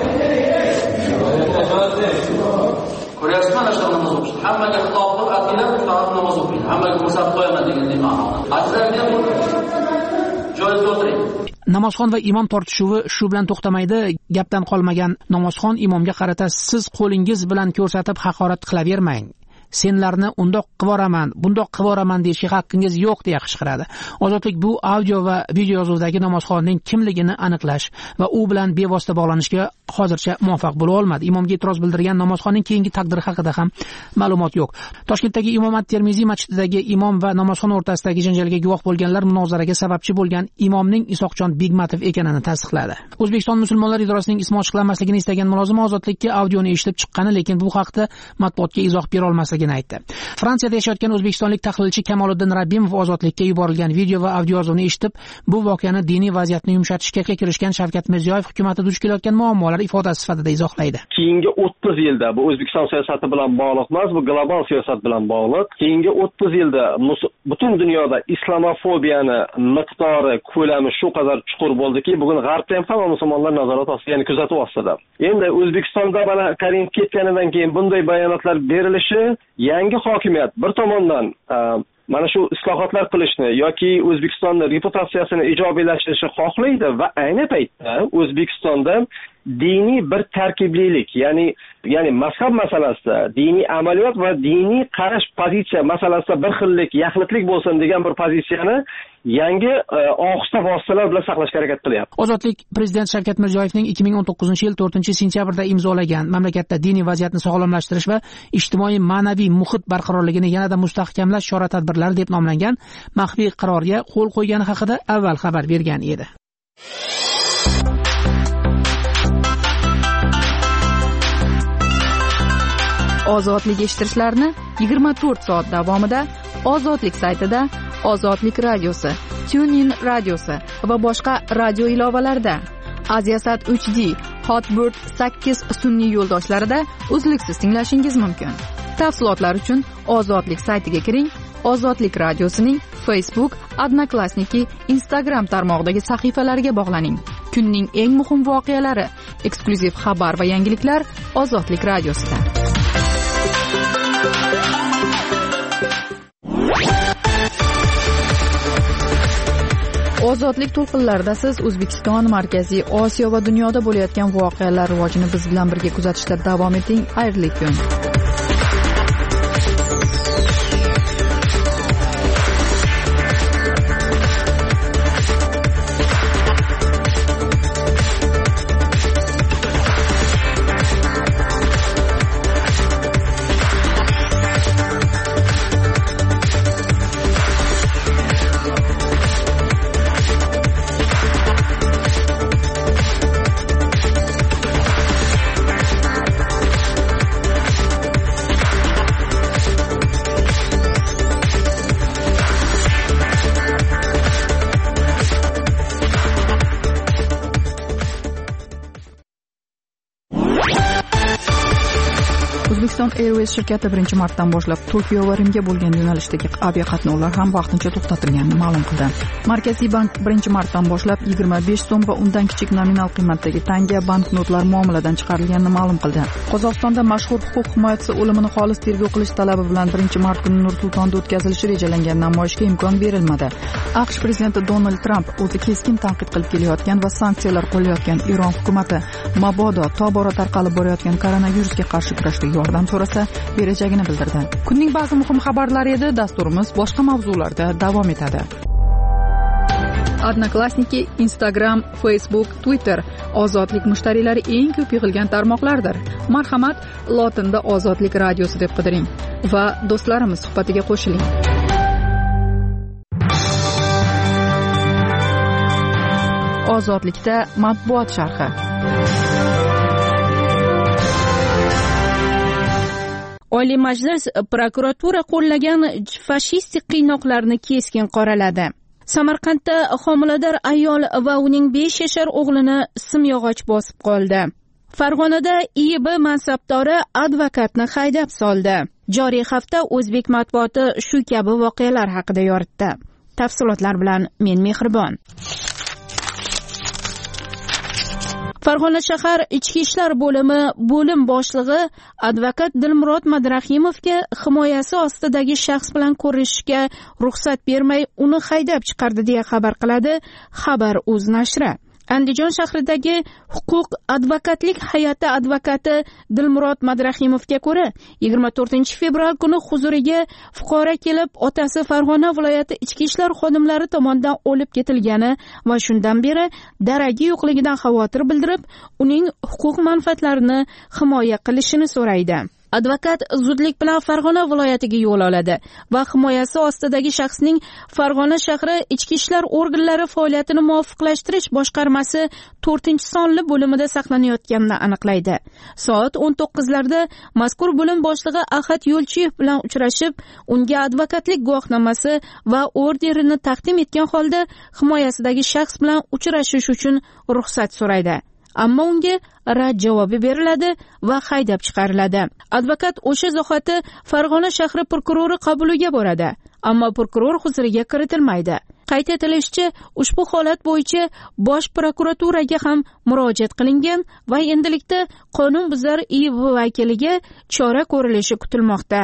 Ko'ryapsizmi ana shu namoz o'qish? Hammaga xitob qilib aytdilar, faqat namoz o'qing. Hammaga ko'rsatib qo'yaman degan ma'noda. Azizlarga joyga o'tiring. Namozxon va imom tortishuvi shu bilan to'xtamaydi. Gapdan qolmagan namozxon imomga qarata siz qo'lingiz bilan ko'rsatib haqorat qilavermang. Senlarni undoq qivoraman, bundoq qivoraman deyishga haqqingiz yo'q deya qichqiradi. Ozodlik bu audio va video yozuvdagi namozxonning kimligini aniqlash va u bilan bevosita bog'lanishga hozircha muvaffaq bo'la olmadi. Imomga e'tiroz bildirgan namozxonning keyingi taqdiri haqida ham ma'lumot yo'q. Toshkentdagi Imom at-Termiziy masjididagi imom va namozxon o'rtasidagi janjalga guvoh bo'lganlar munozaraga sababchi bo'lgan imomning Isoqjon Begmatov ekanini tasdiqladi. O'zbekiston musulmonlar idorasining ismi ochiqlanmasligini istagan mulozim Ozodlikka audioni eshitib chiqqani, lekin bu haqda matbuotga izoh bera olmasligini aytdi. Fransiyada yashayotgan o'zbekistonlik tahlilchi Kamoliddin Rabbimov Ozodlikka yuborilgan video va audio yozuvni eshitib, bu voqeani diniy vaziyatni yumshatishga kirishgan Shavkat Mirziyoyev hukumatida duch kelayotgan muammolar ifodasi sifatida izohlaydi. Keyingi 30 yilda bu O'zbekiston siyosati bilan bog'liq emas, bu global siyosat bilan bog'liq. Keyingi 30 yilda butun dunyoda islamofobiyani miqdori, ko'lami shu qadar chuqur bo'ldiki, bugun g'arbda ham hamma musulmonlar nazorat ostida, ya'ni kuzatuv ostida. Endi O'zbekistonda mana Karimov ketganidan keyin bunday bayonotlar berilishi, yangi hokimiyat bir tomondan mana shu islohotlar qilishni yoki O'zbekistonning reputatsiyasini ijobiylashtirishni xohlaydi va ayni paytda O'zbekistonda diniy bir tarkiblilik, ya'ni mazhab masalasida, diniy amaliyot va diniy qarash pozitsiya masalasida bir xillik, yaxlitlik bo'lsin degan bir pozitsiyani yangi ohista vositalar bilan saqlashga harakat qilyapti. Ozodlik prezident Shavkat Mirziyoyevning 2019-yil 4-sentyabrda imzolagan mamlakatda diniy vaziyatni sog'lomlashtirish va ijtimoiy ma'naviy muhit barqarorligini yanada mustahkamlash chora-tadbirlari deb nomlangan maxfiy qarorga qo'l qo'ygani haqida avval xabar bergan edi. Ozodlik eshittirishlarni 24 soat davomida Ozodlik saytida, Ozodlik radiosi, TuneIn radiosi va boshqa radio ilovalarida, Aziasat 3D, Hotbird 8 sun'iy yo'ldoshlarida uzluksiz tinglashingiz mumkin. Tafsilotlar uchun Ozodlik saytiga kiring. Ozodlik radiosining Facebook, Odnoklassniki, Instagram tarmog'idagi sahifalariga bog'laning. Kunning eng muhim voqealari, eksklyuziv xabar va yangiliklar Ozodlik radiosida. Ozodlik to'lqinlarida siz O'zbekiston, Markaziy Osiyo va dunyoda bo'layotgan voqealar rivojini biz bilan birga kuzatishda davom eting. Xayrli kun. Uzbekistan Airways shirkati 1-martdan boshlab Tokio va Rimga bo'lgan yo'nalishdagi aviaqatnovlar ham vaqtincha to'xtatilganini ma'lum qildi. Markaziy bank 1-martdan boshlab 25 so'm va undan kichik nominal qiymatdagi tanga banknotlar muomaladan chiqarilganini ma'lum qildi. Qozog'istonda mashhur huquq himoyachisi o'limini xolis tergov qilish talabi bilan 1-mart kuni Nur-Sultonda o'tkazilishi rejalangan namoyishga imkon berilmadi. AQSh prezidenti Donald Tramp o'zi keskin tanqid qilib kelayotgan va sanksiyalar qo'llayotgan Eron hukumati mabodo tobora tarqalib borayotgan koronavirusga qarshi kurashda yordam so'rasa berajagini bildirdi. Kunning ba'zi muhim xabarlari edi. Dasturimiz boshqa mavzularda davom etadi. Odnoklassniki, Instagram, Facebook, Twitter ozodlik mushtariylari eng ko'p yig'ilgan tarmoqlardir. Marhamat, lotinda ozodlik radiosi deb qidiring va do'stlarimiz suhbatiga qo'shiling. Ozodlikda matbuot sharhi. Oliy Majlis prokuratura qo'llagan fashistik qiynoqlarni keskin qoraladi. Samarqandda homilador ayol va uning 5 yashar o'g'lini simyog'och bosib qoldi. Farg'onada IIB mansabdori advokatni haydab soldi. Joriy hafta o'zbek matbuoti shu kabi voqealar haqida yoritdi. Tafsilotlar bilan men Mehribon. Farg'ona shahar Ichki ishlar bo'limi bo'lim boshlig'i advokat Dilmurod Madrahimovga himoyasi ostidagi shaxs bilan ko'rishishga ruxsat bermay uni haydab chiqardi deya xabar qiladi Xabar.uz nashri. Andijon shahridagi huquq advokatlik hay'ati advokati Dilmurod Madrahimovga ko'ra 24-fevral kuni huzuriga fuqaro kelib, otasi Farg'ona viloyati ichki ishlar xodimlari tomonidan olib ketilgani va shundan beri daragi yo'qligidan xavotir bildirib, uning huquq manfaatlarini himoya qilishini so'raydi. Advokat zudlik bilan Farg'ona viloyatiga yo'l oladi va himoyasi ostidagi shaxsning Farg'ona shahri ichki ishlar organlari faoliyatini muvofiqlashtirish boshqarmasi 4-sonli bo'limida saqlanayotganini aniqlaydi. Soat 19larda mazkur bo'lim boshlig'i Ahad Yo'lchiyev bilan uchrashib, unga advokatlik guvohnomasi va orderini taqdim etgan holda himoyasidagi shaxs bilan uchrashish uchun ruxsat so'raydi. Ammo unga rad javobi beriladi va haydab chiqariladi. Advokat o'sha zahoti Farg'ona shahri prokurori qabuliga boradi, ammo prokuror huzuriga kiritilmaydi. Qayd etilishicha, ushbu holat bo'yicha Bosh prokuraturaga ham murojaat qilingan va endilikda qonunbuzar IIB vakiliga chora ko'rilishi kutilmoqda.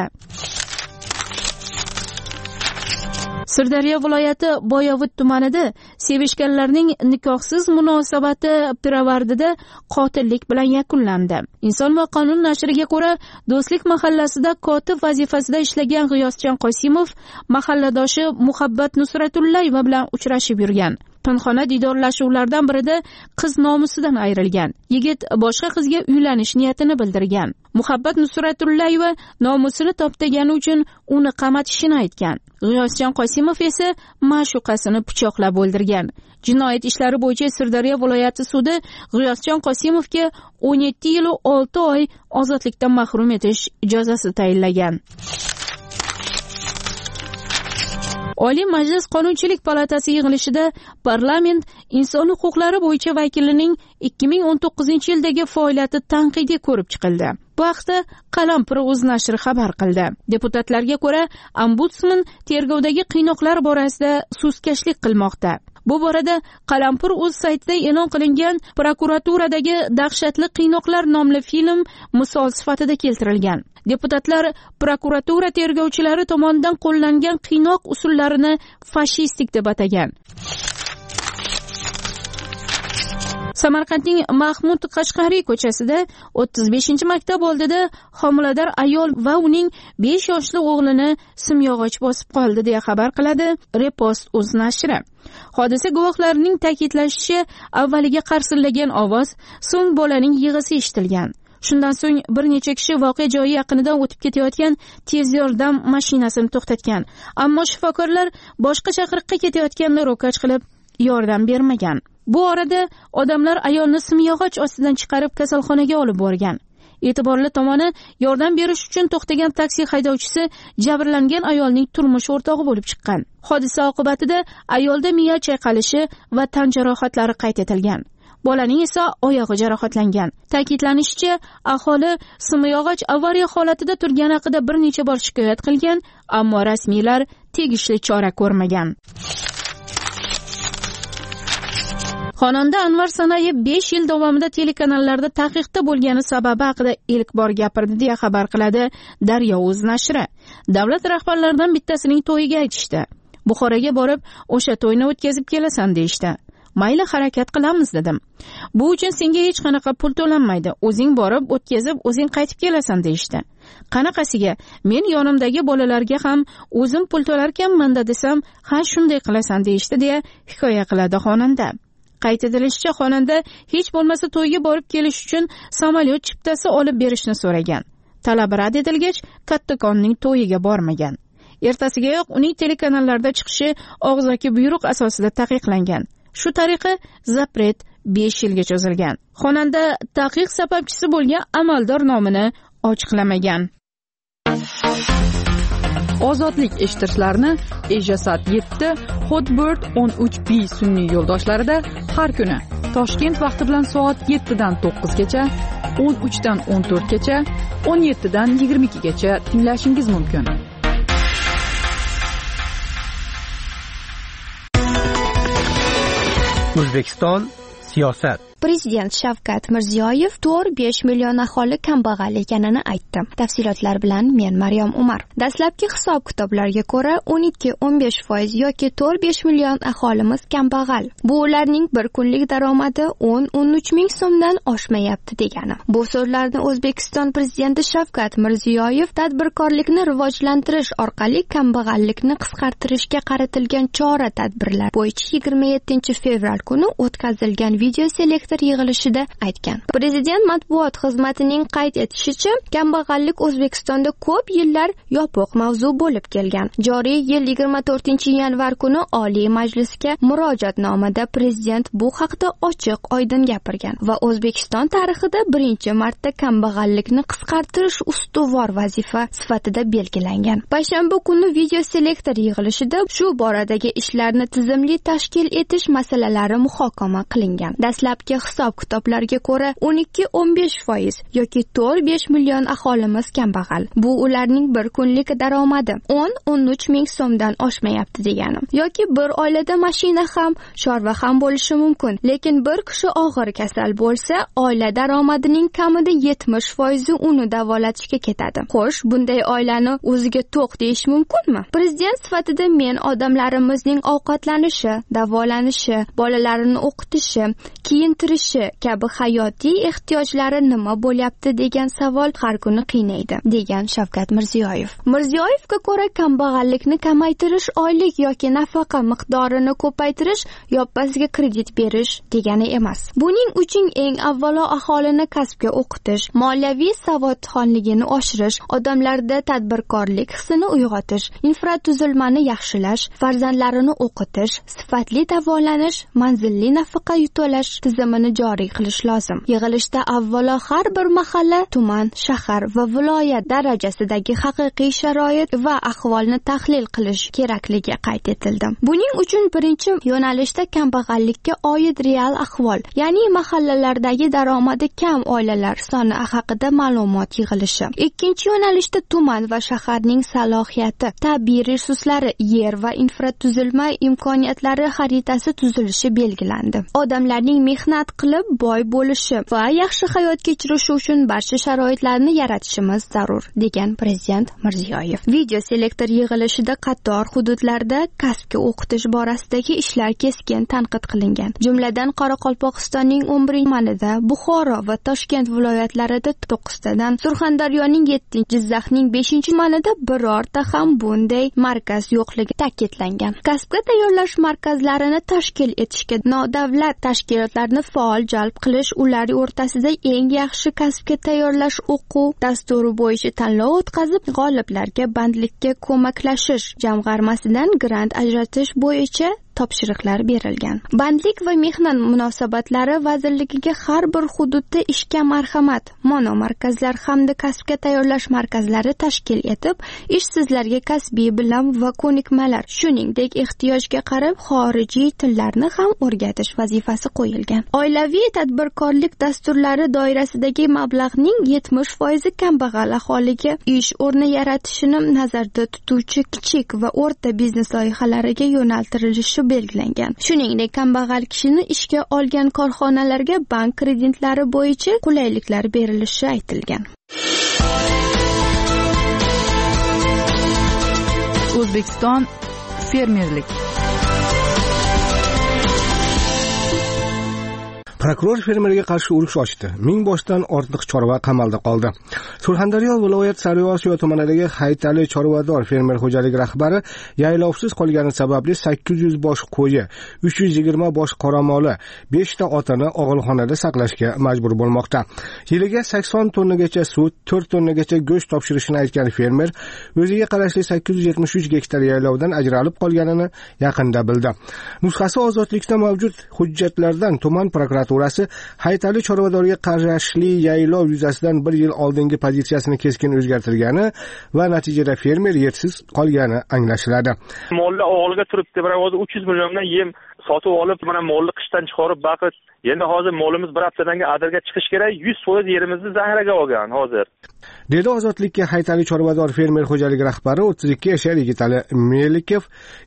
Sirdaryo viloyati Boyovut tumanida sevishganlarning nikohsiz munosabati piravardida qotillik bilan yakunlandi. Inson va qonun nashriga ko'ra, Do'stlik mahallasida kotib vazifasida ishlagan G'iyosjon Qosimov mahalladoshi Muhabbat Nusratullayeva bilan uchrashib yurgan. Pinxona diydorlashuvlardan birida qiz nomusidan ayrilgan. Yigit boshqa qizga uylanish niyatini bildirgan. Muhabbat Nusratullayeva nomusini toptagani uchun uni qamatishini aytgan. G'iyosjon Qosimov esa ma'shuqasini pichoqlab o'ldirgan. Jinoyat ishlari bo'yicha Sirdaryo viloyati sudi G'iyosjon Qosimovga 17 yil 6 oy ozodlikdan mahrum etish jazosi tayinlagan. Oliy Majlis Qonunchilik palatasi yig'ilishida parlament inson huquqlari bo'yicha vakilining 2019-yildagi faoliyati tanqidiy ko'rib chiqildi. Bu haqda Qalampir.uz nashri xabar qildi. Deputatlarga ko'ra, ombudsman tergovdagi qiynoqlar borasida sustkashlik qilmoqda. Bu borada Qalampir.uz saytida e'lon qilingan prokuraturadagi dahshatli qiynoqlar nomli film misol sifatida keltirilgan. Deputatlar prokuratura tergovchilari tomonidan qo'llangan qiynoq usullarini fashistik deb atagan. Samarqandning Mahmud Qashqariy ko'chasida 35-maktab oldida homilador ayol va uning 5 yoshli o'g'lini simyog'och bosib qoldi deya xabar qiladi Repost.uz nashri. Hodisa guvohlarining ta'kidlashicha, avvaliga qarsillagan ovoz, so'ng bolaning yig'isi eshitilgan. Shundan so'ng bir necha kishi voqea joyi yaqinidan o'tib ketayotgan tez yordam mashinasini to'xtatgan. Ammo shifokorlar boshqa chaqiriqqa ketayotganini ro'kach qilib yordam bermagan. Bu orada odamlar ayolni simyog'och ostidan chiqarib kasalxonaga olib borgan. E'tiborli tomoni, yordam berish uchun to'xtagan taksi haydovchisi jabrlangan ayolning turmush o'rtog'i bo'lib chiqqan. Hodisa oqibatida ayolda miya chayqalishi va tan jarohatlari qayd etilgan. bolaning esa oyog'i jarohatlangan. Ta'kidlanishicha, aholi simyog'och avariya holatida turgani haqida bir necha bor shikoyat qilgan, ammo rasmiylar tegishli chora ko'rmagan. Xonanda Anvar Sanayev 5 yil davomida telekanallarda taqiqda bo'lgani sababi haqida ilk bor gapirdi deya xabar qiladi Daryo.uz nashri. Davlat rahbarlaridan bittasining to'yiga aytishdi. Buxoroga borib, o'sha to'yni o'tkazib kelasan deyishdi. Mayli, harakat qilamiz dedim. Bu uchun senga hech qanaqa pul to'lanmaydi. O'zing borib, o'tkazib, o'zing qaytib kelasan deyishdi. Qanaqasiga? Men yonimdagi bolalarga ham o'zim pul to'larkanman-da desam, ha shunday qilasan deyishdi deya hikoya qiladi xonanda. Qayd etilishicha, xonanda hech bo'lmasa to'yga borib kelish uchun samolyot chiptasi olib berishni so'ragan. Talab rad etilgach, kattakonning to'yiga bormagan. Ertasigayoq uning telekanallarda chiqishi og'zaki buyruq asosida taqiqlangan. Shu tariqa zapret 5 yilga cho'zilgan. Xonanda taqiq sababchisi bo'lgan amaldor nomini ochiqlamagan. Ozodlik eshittirishlarni Ejasat 7, Hotbird 13B sun'iy yo'ldoshlarida har kuni Toshkent vaqti bilan soat 7 dan 9 gacha, 13 dan 14 gacha, 17 dan 22 gacha tinglashingiz mumkin. O'zbekiston siyosat. Prezident Shavkat Mirziyoyev 4-5 million aholi kambag'al ekanini aytdi. Tafsilotlar bilan men Maryam Umar. Dastlabki hisob-kitoblarga ko'ra 12-15% yoki 4-5 million aholimiz kambag'al. Bu ularning bir kunlik daromadi 10-13 ming so'mdan oshmayapti degani. Bu so'zlarni O'zbekiston prezidenti Shavkat Mirziyoyev tadbirkorlikni rivojlantirish orqali kambag'allikni qisqartirishga qaratilgan chora-tadbirlar bo'yicha 27-fevral kuni o'tkazilgan video selektor yig'ilishida aytgan. Prezident matbuot xizmatining qayd etishicha, kambag'allik O'zbekistonda ko'p yillar yopiq mavzu bo'lib kelgan. Joriy yil 24-yanvar kuni Oliy Majlisga murojaatnomada prezident bu haqda ochiq-oydin gapirgan va O'zbekiston tarixida birinchi marta kambag'allikni qisqartirish ustuvor vazifa sifatida belgilangan. Payshanba kuni video selektor yig'ilishida shu boradagi ishlarni tizimli tashkil etish masalalari muhokama qilingan. Dastlabki hisob-kitoblarga ko'ra 12-15% yoki 4-5 million aholimiz kambag'al. Bu ularning bir kunlik daromadi 10-13 ming so'mdan oshmayapti degani. Yoki bir oilada mashina ham, chorva ham bo'lishi mumkin. Lekin bir kishi og'ir kasal bo'lsa, oila daromadining kamida 70% uni davolatishga ketadi. Xo'sh, bunday oilani o'ziga to'q deyish mumkinmi? Prezident sifatida men odamlarimizning ovqatlanishi, davolanishi, bolalarini o'qitishi, kiyintirishi kabi hayotiy ehtiyojlari nima bo'lyapti degan savol har kuni qiynaydi, degan Shavkat Mirziyoyev. Mirziyoyevga ko'ra kambag'allikni kamaytirish, oylik yoki nafaqa miqdorini ko'paytirish, yoppasiga kredit berish degani emas. Buning uchun eng avvalo aholini kasbga o'qitish, moliyaviy savodxonligini oshirish, odamlarda tadbirkorlik hissini uyg'otish, infratuzilmani yaxshilash, farzandlarini o'qitish, sifatli davolanish, manzilli nafaqa to'lash tizimini joriy qilish lozim. Yig'ilishda avvalo har bir mahalla, tuman, shahar va viloyat darajasidagi haqiqiy sharoit va ahvolni tahlil qilish kerakligi qayd etildi. Buning uchun birinchi yo'nalishda kambag'allikka oid real ahvol, ya'ni mahallalardagi daromadi kam oilalar soni haqida ma'lumot yig'ilishi. Ikkinchi yo'nalishda tuman va shaharning salohiyati, tabiiy resurslari, yer va infratuzilma imkoniyatlari xaritasi tuzilishi belgilandi. Odamlarning mehnat qilib boy bo'lishi va yaxshi hayot kechirishi uchun barcha sharoitlarni yaratishimiz zarur, degan prezident Mirziyoyev. Video selektor yig'ilishida qator hududlarda kasbga o'qitish borasidagi ishlar keskin tanqid qilingan. Jumladan Qoraqalpog'istonning 11 tumanida, Buxoro va Toshkent viloyatlarida 9 tadan, Surxondaryoning 7, Jizzaxning 5 tumanida birorta ham bunday markaz yo'qligi ta'kidlangan. Kasbga tayyorlash markazlarini tashkil etishga nodavlat tashkilotlarni faol jalb qilish, ular o'rtasida eng yaxshi kasbga tayyorlash o'quv dasturi bo'yicha tanlov o'tkazib, g'oliblarga bandlikka ko'maklashish jamg'armasidan grant ajratish bo'yicha topshiriqlar berilgan. Bandlik va mehnat munosabatlari vazirligiga har bir hududda ishga marhamat, monomarkazlar hamda kasbga tayyorlash markazlari tashkil etib, ishsizlarga kasbiy bilim va ko'nikmalar, shuningdek ehtiyojga qarab xorijiy tillarni ham o'rgatish vazifasi qo'yilgan. Oilaviy tadbirkorlik dasturlari doirasidagi mablag'ning 70% kambag'al aholiga ish o'rni yaratishini nazarda tutuvchi kichik va o'rta biznes loyihalariga yo'naltirilishi belgilangan. Shuningdek, kambag'al kishini ishga olgan korxonalarga bank kreditlari bo'yicha qulayliklar berilishi aytilgan. O'zbekiston fermerlik. Prokuror fermerga qarshi urush ochdi. 1000 boshdan ortiq chorva qamalda qoldi. Surxondaryo viloyat Sariosiyo tumanidagi Haytali chorvador fermer xo'jaligi rahbari yaylovsiz qolgani sababli 800 bosh qo'yi, 320 bosh qoramoli, 5 ta otani og'ilxonada saqlashga majbur bo'lmoqda. Yiliga 80 tonnagacha sut, 4 tonnagacha go'sht topshirishini aytgan fermer o'ziga qarashli 873 gektar yaylovdan ajralib qolganini yaqinda bildi. Nusxasi ozodlikda mavjud hujjatlardan tuman prokuraturasi Haytali chorvadorga qarashli yaylov yuzasidan 1 yil oldingi pozitsiyasini keskin o'zgartirgani va natijada fermer yersiz qolgani anglashiladi. Molni og'ilga turibdi, bir hozir 300 milliondan yem sotib olib, mana molni qishdan chiqarib baqib, endi hozir molimiz bir haftadan keyin adirga chiqish kerak, 100% yerimizni zaxiraga olgan hozir. Dedi ozodlikka Haytali chorvador fermer xo'jaligi rahbari 32 yashar Yigitali Melikov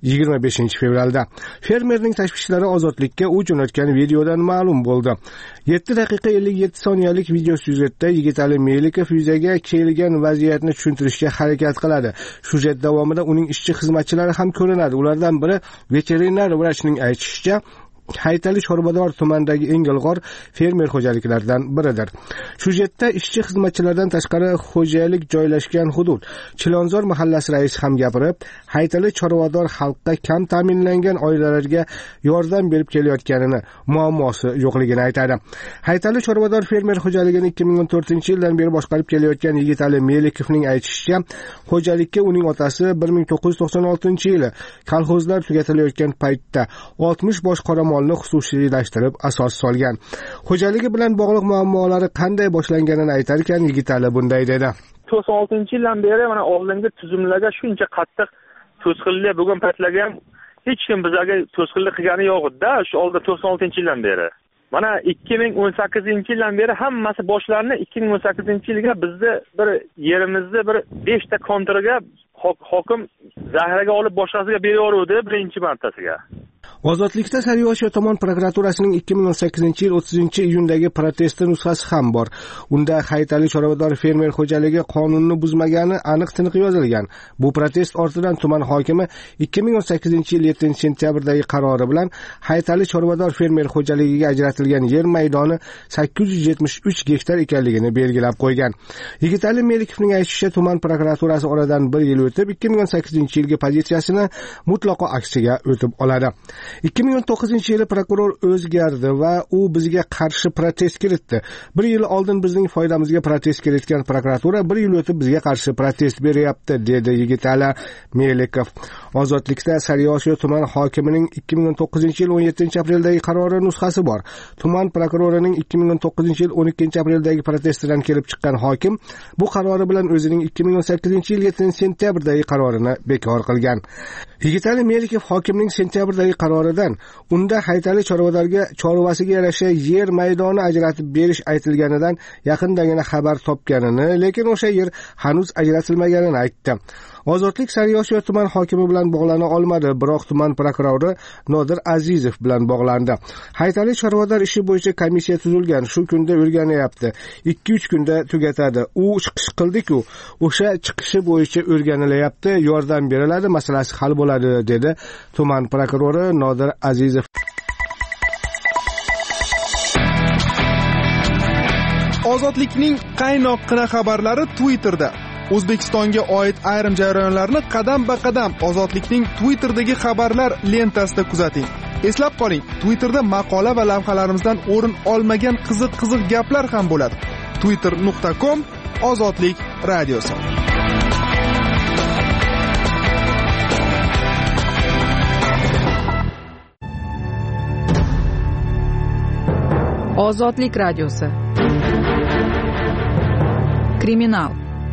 25 fevralda. Fermerning tashvishlari ozodlikka u jo'natgan videodan ma'lum bo'ldi. 7 daqiqa 57 soniyalik video syujetda Yigitali Melikov yuzaga kelgan vaziyatni tushuntirishga harakat qiladi. Syujet davomida uning ishchi xizmatchilari ham ko'rinadi. Ulardan biri veterinar vrachning aytishicha, Haytali chorvador tumanidagi eng ilg'or fermer xo'jaliklaridan biridir. Syujetda ishchi xizmatchilardan tashqari xo'jalik joylashgan hudud Chilonzor mahallasi raisi ham gapirib, Haytali chorvador xalqqa kam ta'minlangan oilalarga yordam berib kelayotganini, muammosi yo'qligini aytadi. Haytali chorvador fermer xo'jaligini 2014-yildan beri boshqarib kelayotgan Yigitali Melikovning aytishicha, xo'jalikka uning otasi 1996-yili kolxozlar tugatilayotgan paytda 60 bosh qoramolni xususiylashtirib asos solgan. Xo'jaligi bilan bog'liq muammolari qanday boshlanganini aytar ekan Yigitali bunday dedi. 96-yildan beri mana oldingi tuzumlarga shuncha qattiq to'sqinlik bo'lgan paytlarga ham hech kim bizlarga to'sqinlik qilgani yo'q edi-da, shu oldi 96-yildan beri. Mana 2018-yildan beri hammasi boshlarini 2018-yilga bizni bir yerimizni bir 5 ta kontraga hokim zaxiraga olib boshqasiga beraverdi birinchi martasiga. Ozodlikda Sariosiyo tomon prokuraturasining 2018-yil 30-iyundagi protesti nusxasi ham bor. Unda Haytali chorvador fermer xo'jaligi qonunni buzmagani aniq-tiniq yozilgan. Bu protest ortidan tuman hokimi 2018-yil 7-sentyabrdagi qarori bilan Haytali chorvador fermer xo'jaligiga ajratilgan yer maydoni 873 gektar ekanligini belgilab qo'ygan. Yigitali Melikovning aytishicha, tuman prokuraturasi oradan 1 yil o'tib 2018-yilgi pozitsiyasini mutlaqo aksiga o'tib oladi. 2019-yili prokuror o'zgardi va u bizga qarshi protest kiritdi. 1 yil oldin bizning foydamizga protest kiritgan prokuratura 1 yil o'tib bizga qarshi protest beryapti, dedi Yigitali Melikov. Ozodlikda Sariosiyo tuman hokimining 2019-yil 17-apreldagi qarori nusxasi bor. Tuman prokurorining 2019-yil 12-apreldagi protestidan kelib chiqqan hokim bu qarori bilan o'zining 2018-yil 7-sentyabrdagi qarorini bekor qilgan. Yigitali Melikov hokimning sentyabrdagi qaroridan unda Haytali chorvadorga chorvasiga yarasha yer maydoni ajratib berish aytilganidan yaqindagina xabar topganini, lekin o'sha yer hanuz ajratilmaganini aytdi. Ozodlik Sariosiyo tuman hokimi bilan bog'lana olmadi, biroq tuman prokurori Nodir Azizov bilan bog'landi. Haytali chorvador ishi bo'yicha komissiya tuzilgan, shu kunda o'rganyapti. 2-3 kunda tugatadi. U chiqish qildi-ku, o'sha chiqishi bo'yicha o'rganilyapti, yordam beriladi, masalasi hal bo'ladi, dedi tuman prokurori Nodir Azizov. Ozodlikning qaynoqqina xabarlari Twitterda. O'zbekistonga oid ayrim jarayonlarni qadam-ba-qadam Ozodlikning Twitter'dagi xabarlar lentasida kuzating. Eslab qoling, Twitter'da maqola va lavhalarimizdan o'rin olmagan qiziq gaplar ham bo'ladi. twitter.com Ozodlik radiosi. Ozodlik radiosi. Kriminal.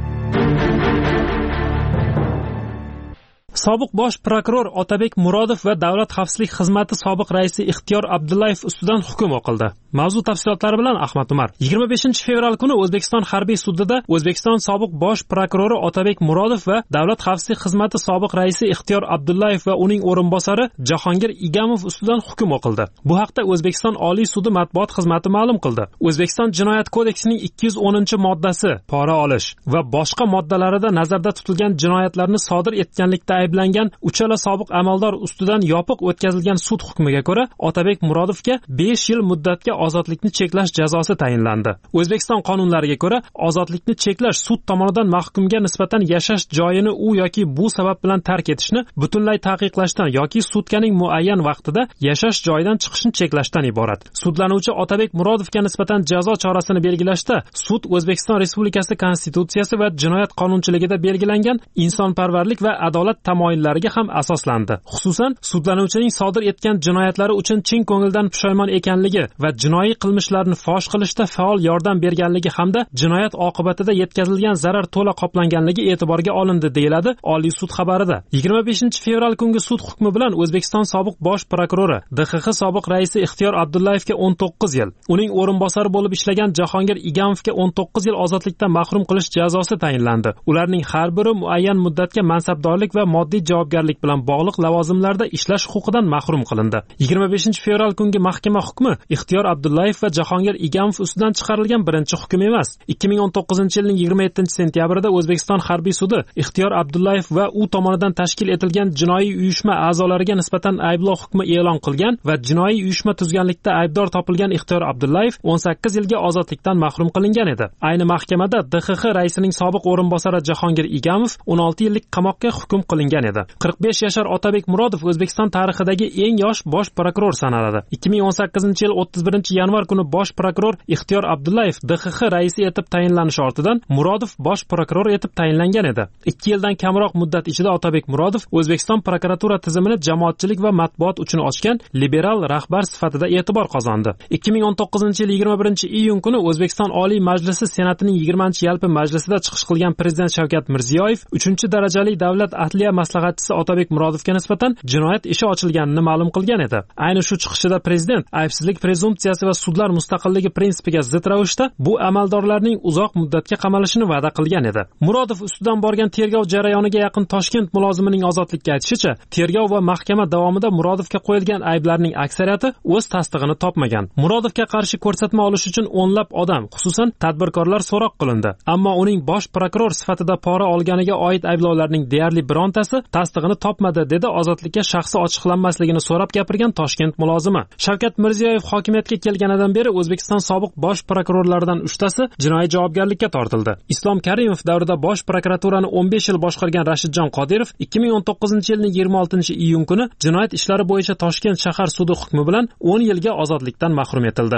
Sobiq bosh prokuror Otabek Murodov va Davlat xavfsizlik xizmati sobiq raisi Ixtiyor Abdullayev ustidan hukm o'qildi. Mavzu tafsilotlari bilan Ahmad Umar. 25 fevral kuni O'zbekiston harbiy sudida O'zbekiston sobiq bosh prokurori Otabek Murodov va Davlat xavfsizlik xizmati sobiq raisi Ixtiyor Abdullayev va uning o'rinbosari Jahongir Igamov ustidan hukm o'qildi. Bu haqda O'zbekiston Oliy sudi matbuot xizmati ma'lum qildi. O'zbekiston Jinoyat kodeksining 210-moddasi pora olish va boshqa moddalarida nazarda tutilgan jinoyatlarni sodir etganlikda ayblangan uchala sobiq amaldor ustidan yopiq o'tkazilgan sud hukmiga ko'ra Otabek Murodovga 5 yil muddatga ozodlikni cheklash jazosi tayinlandi. O'zbekiston qonunlariga ko'ra ozodlikni cheklash sud tomonidan mahkumga nisbatan yashash joyini u yoki bu sabab bilan tark etishni butunlay taqiqlashdan yoki sutkaning muayyan vaqtida yashash joyidan chiqishni cheklashdan iborat. Sudlanuvchi Otabek Murodovga nisbatan jazo chorasini belgilashda sud O'zbekiston Respublikasi Konstitutsiyasi va jinoyat qonunchiligida belgilangan insonparvarlik va adolat tamoyillariga ham asoslandi. Xususan, sudlanuvchining sodir etgan jinoyatlari uchun chin ko'ngildan pushaymon ekanligi va jinoiy qilmishlarni fosh qilishda faol yordam berganligi hamda jinoyat oqibatida yetkazilgan zarar to'la qoplanganligi e'tiborga olindi, deyiladi Oliy sud xabarida. 25 fevral kungi sud hukmi bilan O'zbekiston sobiq bosh prokurori DXX sobiq raisi Ixtiyor Abdullayevga 19 yil, uning o'rinbosari bo'lib ishlagan Jahongir Igamovga 19 yil ozodlikdan mahrum qilish jazosi tayinlandi. Ularning har biri muayyan muddatga mansabdorlik va moddiy javobgarlik bilan bog'liq lavozimlarda ishlash huquqidan mahrum qilindi. 25 fevral kungi mahkama hukmi Ixtiyor Abdullayev va Jahongir Igamov ustidan chiqarilgan birinchi hukm emas. 2019-yilning 27-sentyabrida O'zbekiston harbiy sudi Ixtiyor Abdullayev va u tomonidan tashkil etilgan jinoiy uyushma a'zolariga nisbatan ayblov hukmi e'lon qilgan va jinoiy uyushma tuzganlikda aybdor topilgan Ixtiyor Abdullayev 18 yilga ozodlikdan mahrum qilingan edi. Ayni mahkamada DXX raisining sobiq o'rinbosari Jahongir Igamov 16 yillik qamoqqa hukm qilingan edi. 45 yashar Otabek Murodov O'zbekiston tarixidagi eng yosh bosh prokuror sanaladi. 2018-yil 31-yanvar kuni bosh prokuror Ixtiyor Abdullayev DXX raisi etib tayinlanishi ortidan Murodov bosh prokuror etib tayinlangan edi. 2 yildan kamroq muddat ichida Otabek Murodov O'zbekiston prokuratura tizimini jamoatchilik va matbuot uchun ochgan liberal rahbar sifatida e'tibor qozondi. 2019-yil 21-iyun kuni O'zbekiston Oliy Majlisi Senatining 20-yalpi majlisida chiqish qilgan Prezident Shavkat Mirziyoyev 3-darajali davlat adliya maslahatchisi Otabek Murodovga nisbatan jinoyat ishi ochilganini ma'lum qilgan edi. Ayni shu chiqishida prezident aybsizlik prezumpsiyasi va sudlar mustaqilligi prinsipiga zid ravishda bu amaldorlarning uzoq muddatga qamalishini va'da qilgan edi. Murodov ustidan borgan tergov jarayoniga yaqin Toshkent mulozimining ozodlikka aytishicha, tergov va mahkama davomida Murodovga qo'yilgan ayblarning aksariyati o'z tasdig'ini topmagan. Murodovga qarshi ko'rsatma olish uchun o'nlab odam, xususan tadbirkorlar so'roq qilindi. Ammo uning bosh prokuror sifatida pora olganiga oid ayblovlarning deyarli birontasi tasdig'ini topmadi, dedi ozodlikka shaxsi ochiqlanmasligini so'rab gapirgan Toshkent mulozimi. Shavkat Mirziyoyev hokimiyatga kelganidan beri O'zbekiston sobiq bosh prokurorlaridan 3tasi jinoiy javobgarlikka tortildi. Islom Karimov davrida bosh prokuraturani 15 yil boshqargan Rashidjon Qodirov 2019-yilning 26-iyun kuni jinoyat ishlari bo'yicha Toshkent shahar sudi hukmi bilan 10 yilga ozodlikdan mahrum etildi.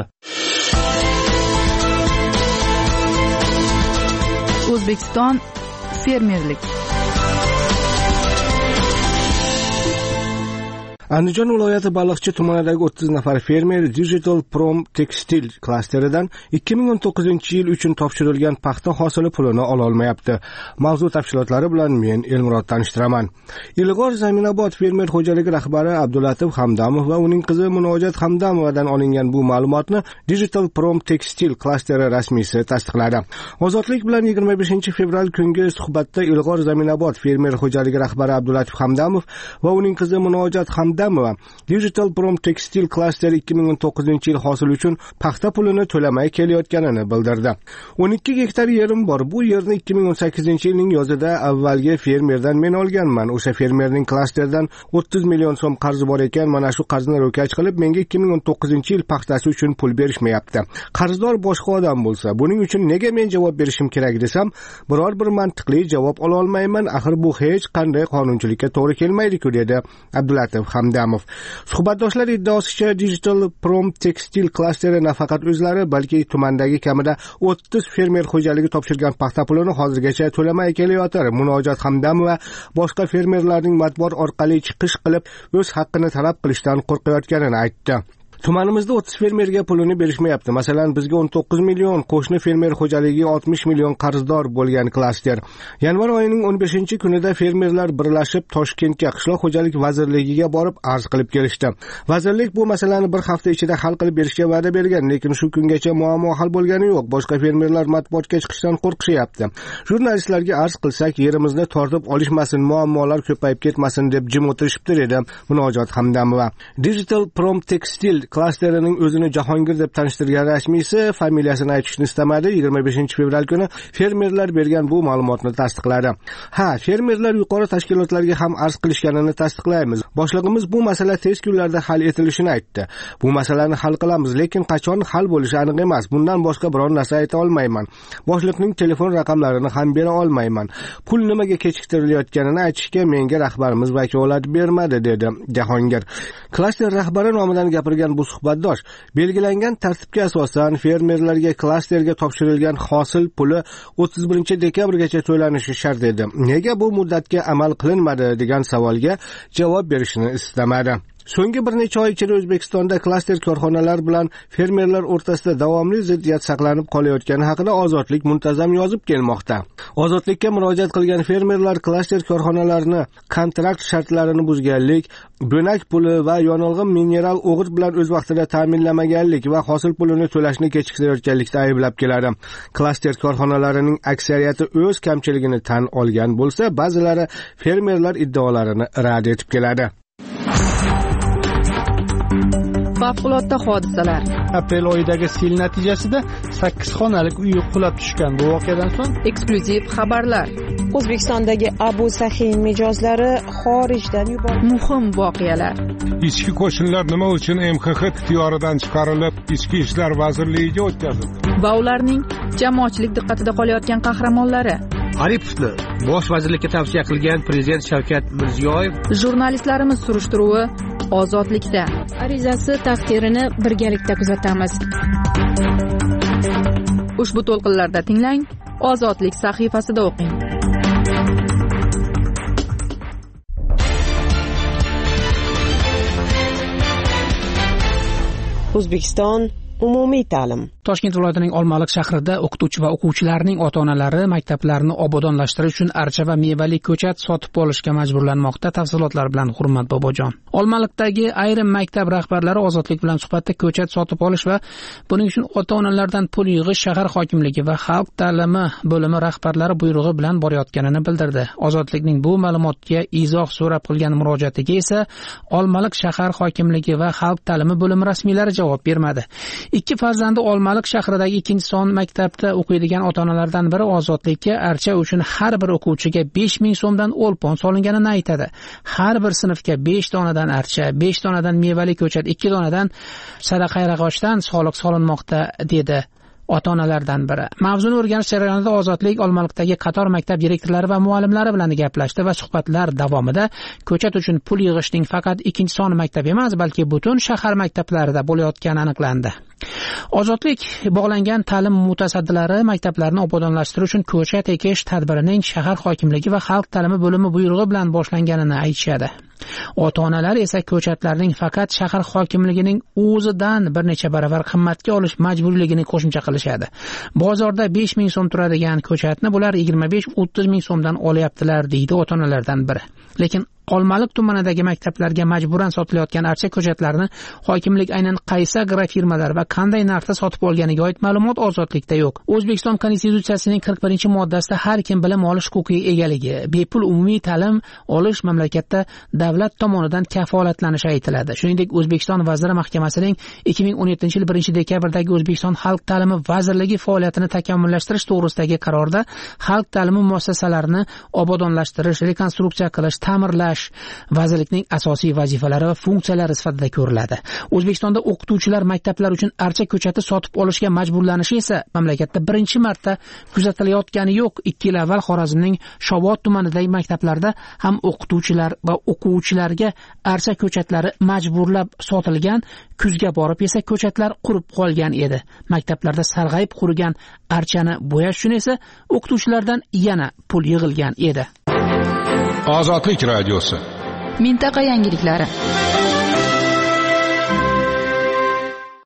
O'zbekiston fermerlik. Andijon viloyati Baliqchi tumanidagi 30 nafar fermer Digital Prom Textile klasteridan 2019-yil uchun topshirilgan paxta hosili pulini ola olmayapti. Mavzu tafsilotlari bilan men Elmurod tanishtiraman. Ilg'or Zaminobod fermer xo'jaligi rahbari Abdulatif Hamdamov va uning qizi Munojat Hamdamovadan olingan bu ma'lumotni Digital Prom Textile klasteri rasmiysi tasdiqladi. Ozodlik bilan 25 fevral kungi suhbatda Ilg'or Zaminobod fermer xo'jaligi rahbari Abdulatif Hamdamov va uning qizi Munojat Hamdamovadan Digital Prom Textile klasteri 2019-yil hosili uchun paxta pulini to'lamay kelayotganini bildirdi. 12 gektar yerim bor. Bu yerni 2018-yilning yozida avvalgi fermerdan men olganman. O'sha fermerning klasterdan 30 million so'm qarzi bor ekan. Mana shu qarzni ro'kach qilib menga 2019-yil paxtasi uchun pul berishmayapti. Qarzdor boshqa odam bo'lsa, buning uchun nega men javob berishim kerak desam, biror bir mantiqli javob ola olmayman. Axir bu hech qanday qonunchilikka to'g'ri kelmaydi-ku, dedi Abdulatif Hamdamov. Suhbatdoshlar iddaosicha Digital Prom Textile klasteri nafaqat o'zlari, balki tumandagi kamida 30 fermer xo'jaligi topshirgan paxta pulini hozirgacha to'lamay kelayotir. Munojat Hamdamova boshqa fermerlarning matbuot orqali chiqish qilib o'z haqqini talab qilishdan qo'rqayotganini aytdi. Tumanimizda 30 fermerga pulini berishmayapti. Masalan, bizga 19 million, qo'shni fermer xo'jaligiga 60 million qarzdor bo'lgan klaster. Yanvar oyining 15-kunida fermerlar birlashib Toshkentga qishloq xo'jalik vazirligiga borib arz qilib kelishdi. Vazirlik bu masalani bir hafta ichida hal qilib berishga va'da bergan, lekin shu kungacha muammo hal bo'lgani yo'q. Boshqa fermerlar matbuotga chiqishdan qo'rqishyapti. Jurnalistlarga arz qilsak, yerimizni tortib olishmasin, muammolar ko'payib ketmasin deb jim o'tirishibdi dedi Munojot Hamdamova. Digital Prom Textile klasterining o'zini Jahongir deb tanishtirgan rasmiysi familiyasini aytishni istamadi. 25-fevral kuni fermerlar bergan bu ma'lumotni tasdiqladi. Fermerlar yuqori tashkilotlarga ham arz qilishganini tasdiqlaymiz. Boshlig'imiz bu masala tez kunlarda hal etilishini aytdi. Bu masalani hal qilamiz, lekin qachon hal bo'lishi aniq emas. Bundan boshqa biror narsa ayta olmayman. Boshliqning telefon raqamlarini ham bera olmayman. Pul nimaga kechiktirilayotganini aytishga menga rahbarimiz vakolat bermadi dedi Jahongir. Klaster rahbari nomidan gapirgan bu suhbatdosh belgilangan tartibga asosan fermerlarga klasterga topshirilgan hosil puli 31-dekabrgacha to'lanishi shart edi. Nega bu muddatga amal qilinmadi degan savolga javob berishni istamadi. So'nggi bir necha oy ichida O'zbekistonda klaster korxonalar bilan fermerlar o'rtasida davomli ziddiyat saqlanib qolayotgani haqida Ozodlik muntazam yozib kelmoqda. Ozodlikka murojaat qilgan fermerlar klaster korxonalarini kontrakt shartlarini buzganlik, bo'nak puli va yonilg'i mineral o'g'it bilan o'z vaqtida ta'minlamaganlik va hosil pulini to'lashni kechiktirayotganlikda ayblab keladi. Klaster korxonalarining aksariyati o'z kamchiligini tan olgan bo'lsa, ba'zilari fermerlar iddaolarini rad etib keladi. Favqulodda hodisalar. Aprel oyidagi sel natijasida 8 xonalik uy qulab tushgan. Bu voqeadan so'ng eksklyuziv xabarlar. O'zbekistondagi Abu Sahin mijozlari xorijdan yuborildi. Muhim voqealar. Ichki qo'shinlar nima uchun MXX ixtiyoridan chiqarilib, Ichki ishlar vazirligiga o'tkazildi? Va ularning jamoatchilik diqqatida qolayotgan qahramonlari. Aripovni bosh vazirlikka tavsiya qilgan prezident Shavkat Mirziyoyev. Jurnalistlarimiz surishtiruvi Ozodlikda. Arizasi taqdirini birgalikda kuzatamiz. Ushbu to'lqinlarda tinglang, Ozodlik sahifasida o'qing. O'zbekiston umumiy ta'lim. Toshkent viloyatining Olmaliq shahrida o'qituvchi va o'quvchilarning ota-onalari maktablarni obodonlashtirish uchun archa va mevali ko'chat sotib olishga majburlanmoqda. Tafsilotlar bilan Hurmat Bobojon. Olmaliqdagi ayrim maktab rahbarlari Ozodlik bilan suhbatda ko'chat sotib olish va buning uchun ota-onalardan pul yig'ish shahar hokimligi va xalq ta'limi bo'limi rahbarlari buyrug'i bilan borayotganini bildirdi. Ozodlikning bu ma'lumotga izoh so'rab qilgan murojaatiga esa Olmaliq shahar hokimligi va xalq ta'limi bo'limi rasmiylari javob bermadi. Ikki farzandi Olmaliq shahridagi 2-son maktabda o'qiydigan ota-onalardan biri Ozodlikka archa uchun har bir o'quvchiga 5000 so'mdan o'lpon solinganini aytadi. Har bir sinfga 5 donadan archa, 5 donadan mevali ko'chat, 2 donadan sadaqayrag'ochdan soliq solinmoqda dedi ota-onalardan biri. Mavzuni o'rganish jarayonida Ozodlik Olmaliqdagi qator maktab direktorlari va muallimlari bilan gaplashdi va suhbatlar davomida ko'chat uchun pul yig'ishning faqat 2-son maktab emas, balki butun shahar maktablarida bo'layotgani aniqlandi. Ozodlik bog'langan ta'lim mutasaddilari maktablarni obodonlashtirish uchun ko'chat ekish tadbirining shahar hokimligi va xalq ta'limi bo'limi buyrug'i bilan boshlanganini aytishadi. Ota-onalar esa ko'chatlarning faqat shahar hokimligining o'zidan bir necha baravar qimmatga olish majburiyligini qo'shimcha qilishadi. Bozorda 5000 so'm turadigan ko'chatni bular 25-30 ming so'mdan olyaptilar deydi ota-onalardan biri. Lekin Olmaliq tumanidagi maktablarga majburan sotilayotgan archa ko'chatlarni hokimlik aynan qaysi agrofirmalar va qanday narxda sotib olganiga oid ma'lumot Ozodlikda yo'q. O'zbekiston Konstitutsiyasining 41-moddasida har kim bilim olish huquqiga egaligi, bepul umumiy ta'lim olish mamlakatda davlat tomonidan kafolatlanishi aytiladi. Shuningdek, O'zbekiston Vazirlar Mahkamasining 2017-yil 1-dekabrdagi O'zbekiston Xalq ta'limi vazirligi faoliyatini takomillashtirish to'g'risidagi qarorda xalq ta'limi muassasalarini obodonlashtirish, rekonstruksiya qilish, ta'mirlash vazirlikning asosiy vazifalari va funksiyalari sifatida ko'riladi. O'zbekistonda o'qituvchilar maktablar uchun archa ko'chati sotib olishga majburlanishi esa mamlakatda birinchi marta kuzatilayotgani yo'q. 2 yil avval Xorazmning Shobod tumanidagi maktablarda ham o'qituvchilar va o'quvchilarga archa ko'chatlari majburlab sotilgan, kuzga borib esa ko'chatlar qurib qolgan edi. Maktablarda sarg'ayib qurigan archani bo'yash uchun esa o'qituvchilardan yana pul yig'ilgan edi. Ozodlik radiosi. Mintaqa yangiliklari.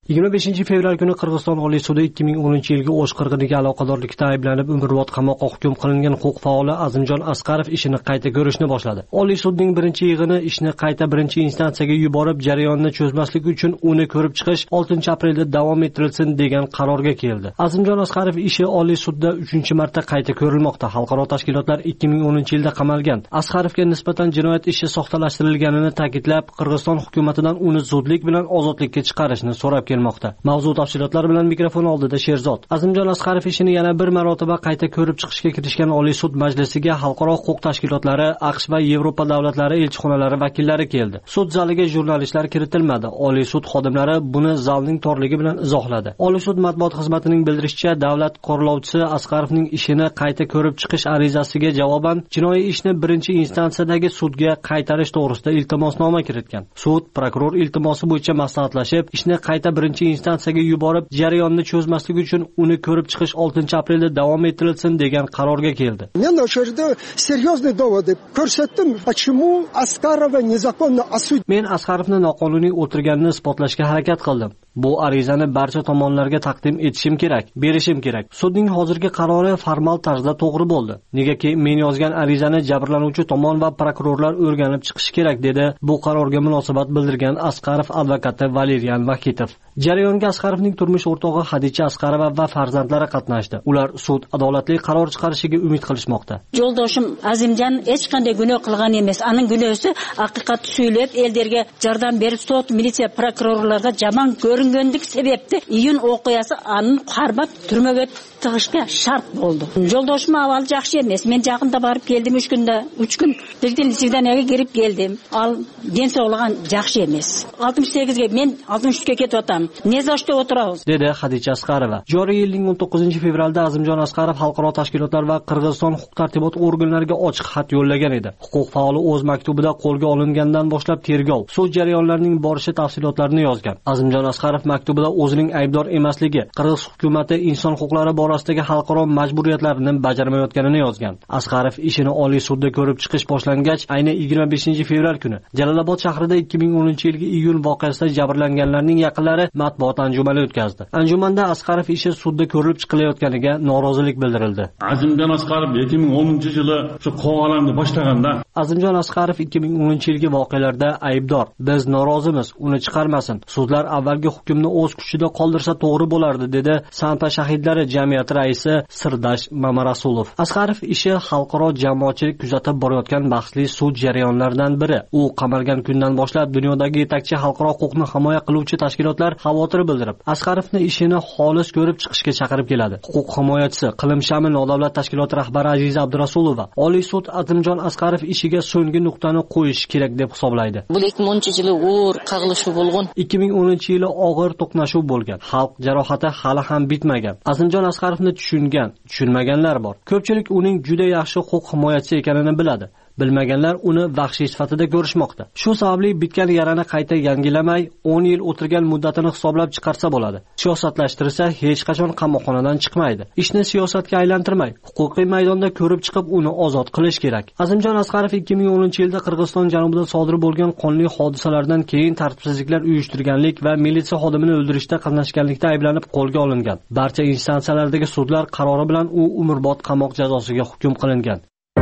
25-fevral kuni Qirg'iziston Oliy sudi 2010-yilgi O'sh qirg'iniga aloqadorlikda ayblanib umrbod qamoqqa hukm qilingan huquq faoli Azimjon Asqarov ishini qayta ko'rishni boshladi. Oliy sudning birinchi yig'ini ishni qayta birinchi instansiyaga yuborib, jarayonni cho'zmaslik uchun uni ko'rib chiqish 6-aprelda davom ettirilsin degan qarorga keldi. Azimjon Asqarov ishi Oliy sudda 3-marta qayta ko'rilmoqda. Xalqaro tashkilotlar 2010-yilda qamalgan Asqarovga nisbatan jinoyat ishi soxtalashtirilganini ta'kidlab, Qirg'iziston hukumatidan uni zudlik bilan ozodlikka chiqarishni so'rab kelmoqda. Mavzu tafsilotlari bilan mikrofon oldida Sherzod. Azimjon Asqarov ishini yana bir marotaba qayta ko'rib chiqishga kirishgan Oliy sud majlisiga xalqaro huquq tashkilotlari, AQSh va Yevropa davlatlari elchixonalari vakillari keldi. Sud zaliga jurnalistlar kiritilmadi. Oliy sud xodimlari buni zalning torligi bilan izohladi. Oliy sud matbuot xizmatining bildirishicha, davlat qo'riqlovchisi Asqarovning ishini qayta ko'rib chiqish arizasiga javoban jinoiy ishni birinchi instansiyadagi sudga qaytarish to'g'risida iltimosnoma kiritgan. Sud prokuror iltimosi bo'yicha maslahatlashib, ishni qayta birinchi instansiyaga yuborib, jarayonni cho'zmaslik uchun uni ko'rib chiqish 6-aprelda davom ettirilsin degan qarorga keldi. Men o'sha серьезные доводы ko'rsatdim. Почему Asqarova незаконно осудили? Men Asqarovni noqonuniy o'tirganini isbotlashga harakat qildim. Bu arizani barcha tomonlarga taqdim etishim kerak, berishim kerak. Sudning hozirgi qarori formal tarzda to'g'ri bo'ldi. Negaki men yozgan arizani jabrlanuvchi tomon va prokurorlar o'rganib chiqishi kerak dedi bu qarorga munosabat bildirgan Asqarov advokati Valerian Vakitov. Jarayonga Asqarovning turmush o'rtog'i Hadicha Asqarova va farzandlari qatnashdi. Ular sud adolatli qaror chiqarishiga umid qilishmoqda. Yo'ldoshim Azimjon hech qanday gunoh qilgan emas. Aning gunohi haqiqatni so'ylab, ellarga yordam berib, sud, militsiya, prokurorlarga jamon ko'ringanlik sababli iyun o'qiyasi uni qarbab turmaga tig'ishga shart bo'ldi. Yo'ldoshim avval yaxshi emas. Men yaqinda borib keldim 3 kunda. 3 kun Britaniyaga kirib keldim. Al den sog'lig'an yaxshi emas. 68 ga men 63 ga ketyapman. Ne zashta o'tiramiz? Dedi Hadicha Asqarova. Joriy yilning 19-fevralda Azimjon Asqarov xalqaro tashkilotlar va Qirg'iziston huquq-tartibot organlariga ochiq xat yo'llagan edi. Huquq faoli o'z maktubida qo'lga olingandan boshlab tergov, sud jarayonlarining borishi tafsilotlarini yozgan. Azimjon Asqarov maktubida o'zining aybdor emasligi, Qirg'iz hukumati inson huquqlari borasidagi xalqaro majburiyatlarini bajarmayotganini yozgan. Asqarov ishini Oliy sudda ko'rib chiqish boshlangach, ayni 25-fevral kuni Jalolobod shahrida 2010-yilgi iyun voqeasida jabrlanganlarning yaqinlari matbuot anjumani o'tkazdi. Anjumanda Asqarov ishi sudda ko'rilib chiqilayotganiga norozilik bildirildi. Azimjon Asqarov 2010-yili shu qo'g'alarni boshlaganda Azimjon Asqarov 2010-yilgi voqealarda aybdor. Biz norozimiz, uni chiqarmasin. Sudlar avvalgi hukmni o'z kuchida qoldirsa to'g'ri bo'lardi, dedi Santa shahidlari jamiyati raisi Sirdash Mamarasulov. Asqarov ishi xalqaro jamoatchilik kuzatib borayotgan bahsli sud jarayonlaridan biri. U qamalgan kundan boshlab dunyodagi yetakchi xalqaro huquqni himoya qiluvchi tashkilotlar xavotir bildirib, Asqarovni ishini xolis ko'rib chiqishga chaqirib keladi. Huquq himoyachisi Qilim Shami nodavlat tashkiloti rahbari Aziza Abdurasulova Oliy sud Azimjon Asqarov ishiga so'nggi nuqtani qo'yish kerak deb hisoblaydi. Bu 2010-yili og'ir qag'ilishib bo'lgan. 2010-yili og'ir to'qnashuv bo'lgan. Xalq jarohati hali ham bitmagan. Azimjon Asqarovni tushunmaganlar bor. Ko'pchilik uning juda yaxshi huquq himoyachisi ekanini biladi. Bilmaganlar uni vahshiy sifatida ko'rishmoqda. Shu sababli bitgan yarani qayta yangilamay, 10 yil o'tirgan muddatini hisoblab chiqarsa bo'ladi. Siyosatlashtirsa hech qachon qamoqxonadan chiqmaydi. Ishni siyosatga aylantirmay, huquqiy maydonda ko'rib chiqib uni ozod qilish kerak. Azimjon Asqarov 2010-yilda Qirg'iziston janubida sodir bo'lgan qonli hodisalardan keyin tartibsizliklar uyushtirganlik va militsiya xodimini o'ldirishda qatnashganlikda ayblanib qo'lga olingan. Barcha instansiyalardagi sudlar qarori bilan u umrbod qamoq jazosiga hukm qilingan.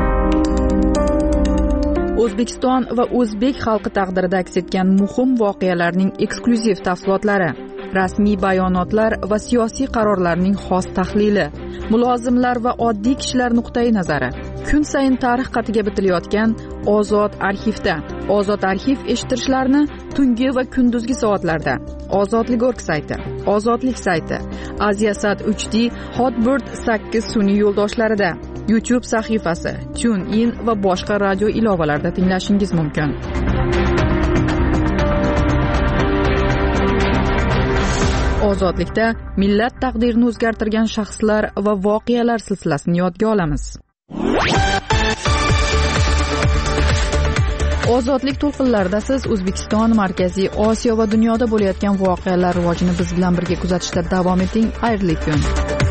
O'zbekiston va o'zbek xalqi taqdirida aks etgan muhim voqealarning eksklyuziv tafsilotlari, rasmiy bayonotlar va siyosiy qarorlarning xos tahlili, mulozimlar va oddiy kishilar nuqtai nazari. Kun sayin tarix qatiga bitilayotgan Ozod arxivda. Ozod arxiv eshittirishlarni tungi va kunduzgi soatlarda. Ozodlik.org sayti, Ozodlik sayti, Aziasat 3D, Hotbird 8 sun'iy yo'ldoshlarida, YouTube sahifasi, TuneIn va boshqa radio ilovalarida tinglashingiz mumkin. Ozodlikda millat taqdirini o'zgartirgan shaxslar va voqealar silsilasini yodga olamiz. Ozodlik to'lqinlarida siz O'zbekiston, Markaziy Osiyo va dunyoda bo'layotgan voqealar rivojini biz bilan birga kuzatishda davom eting. Xayrli kun.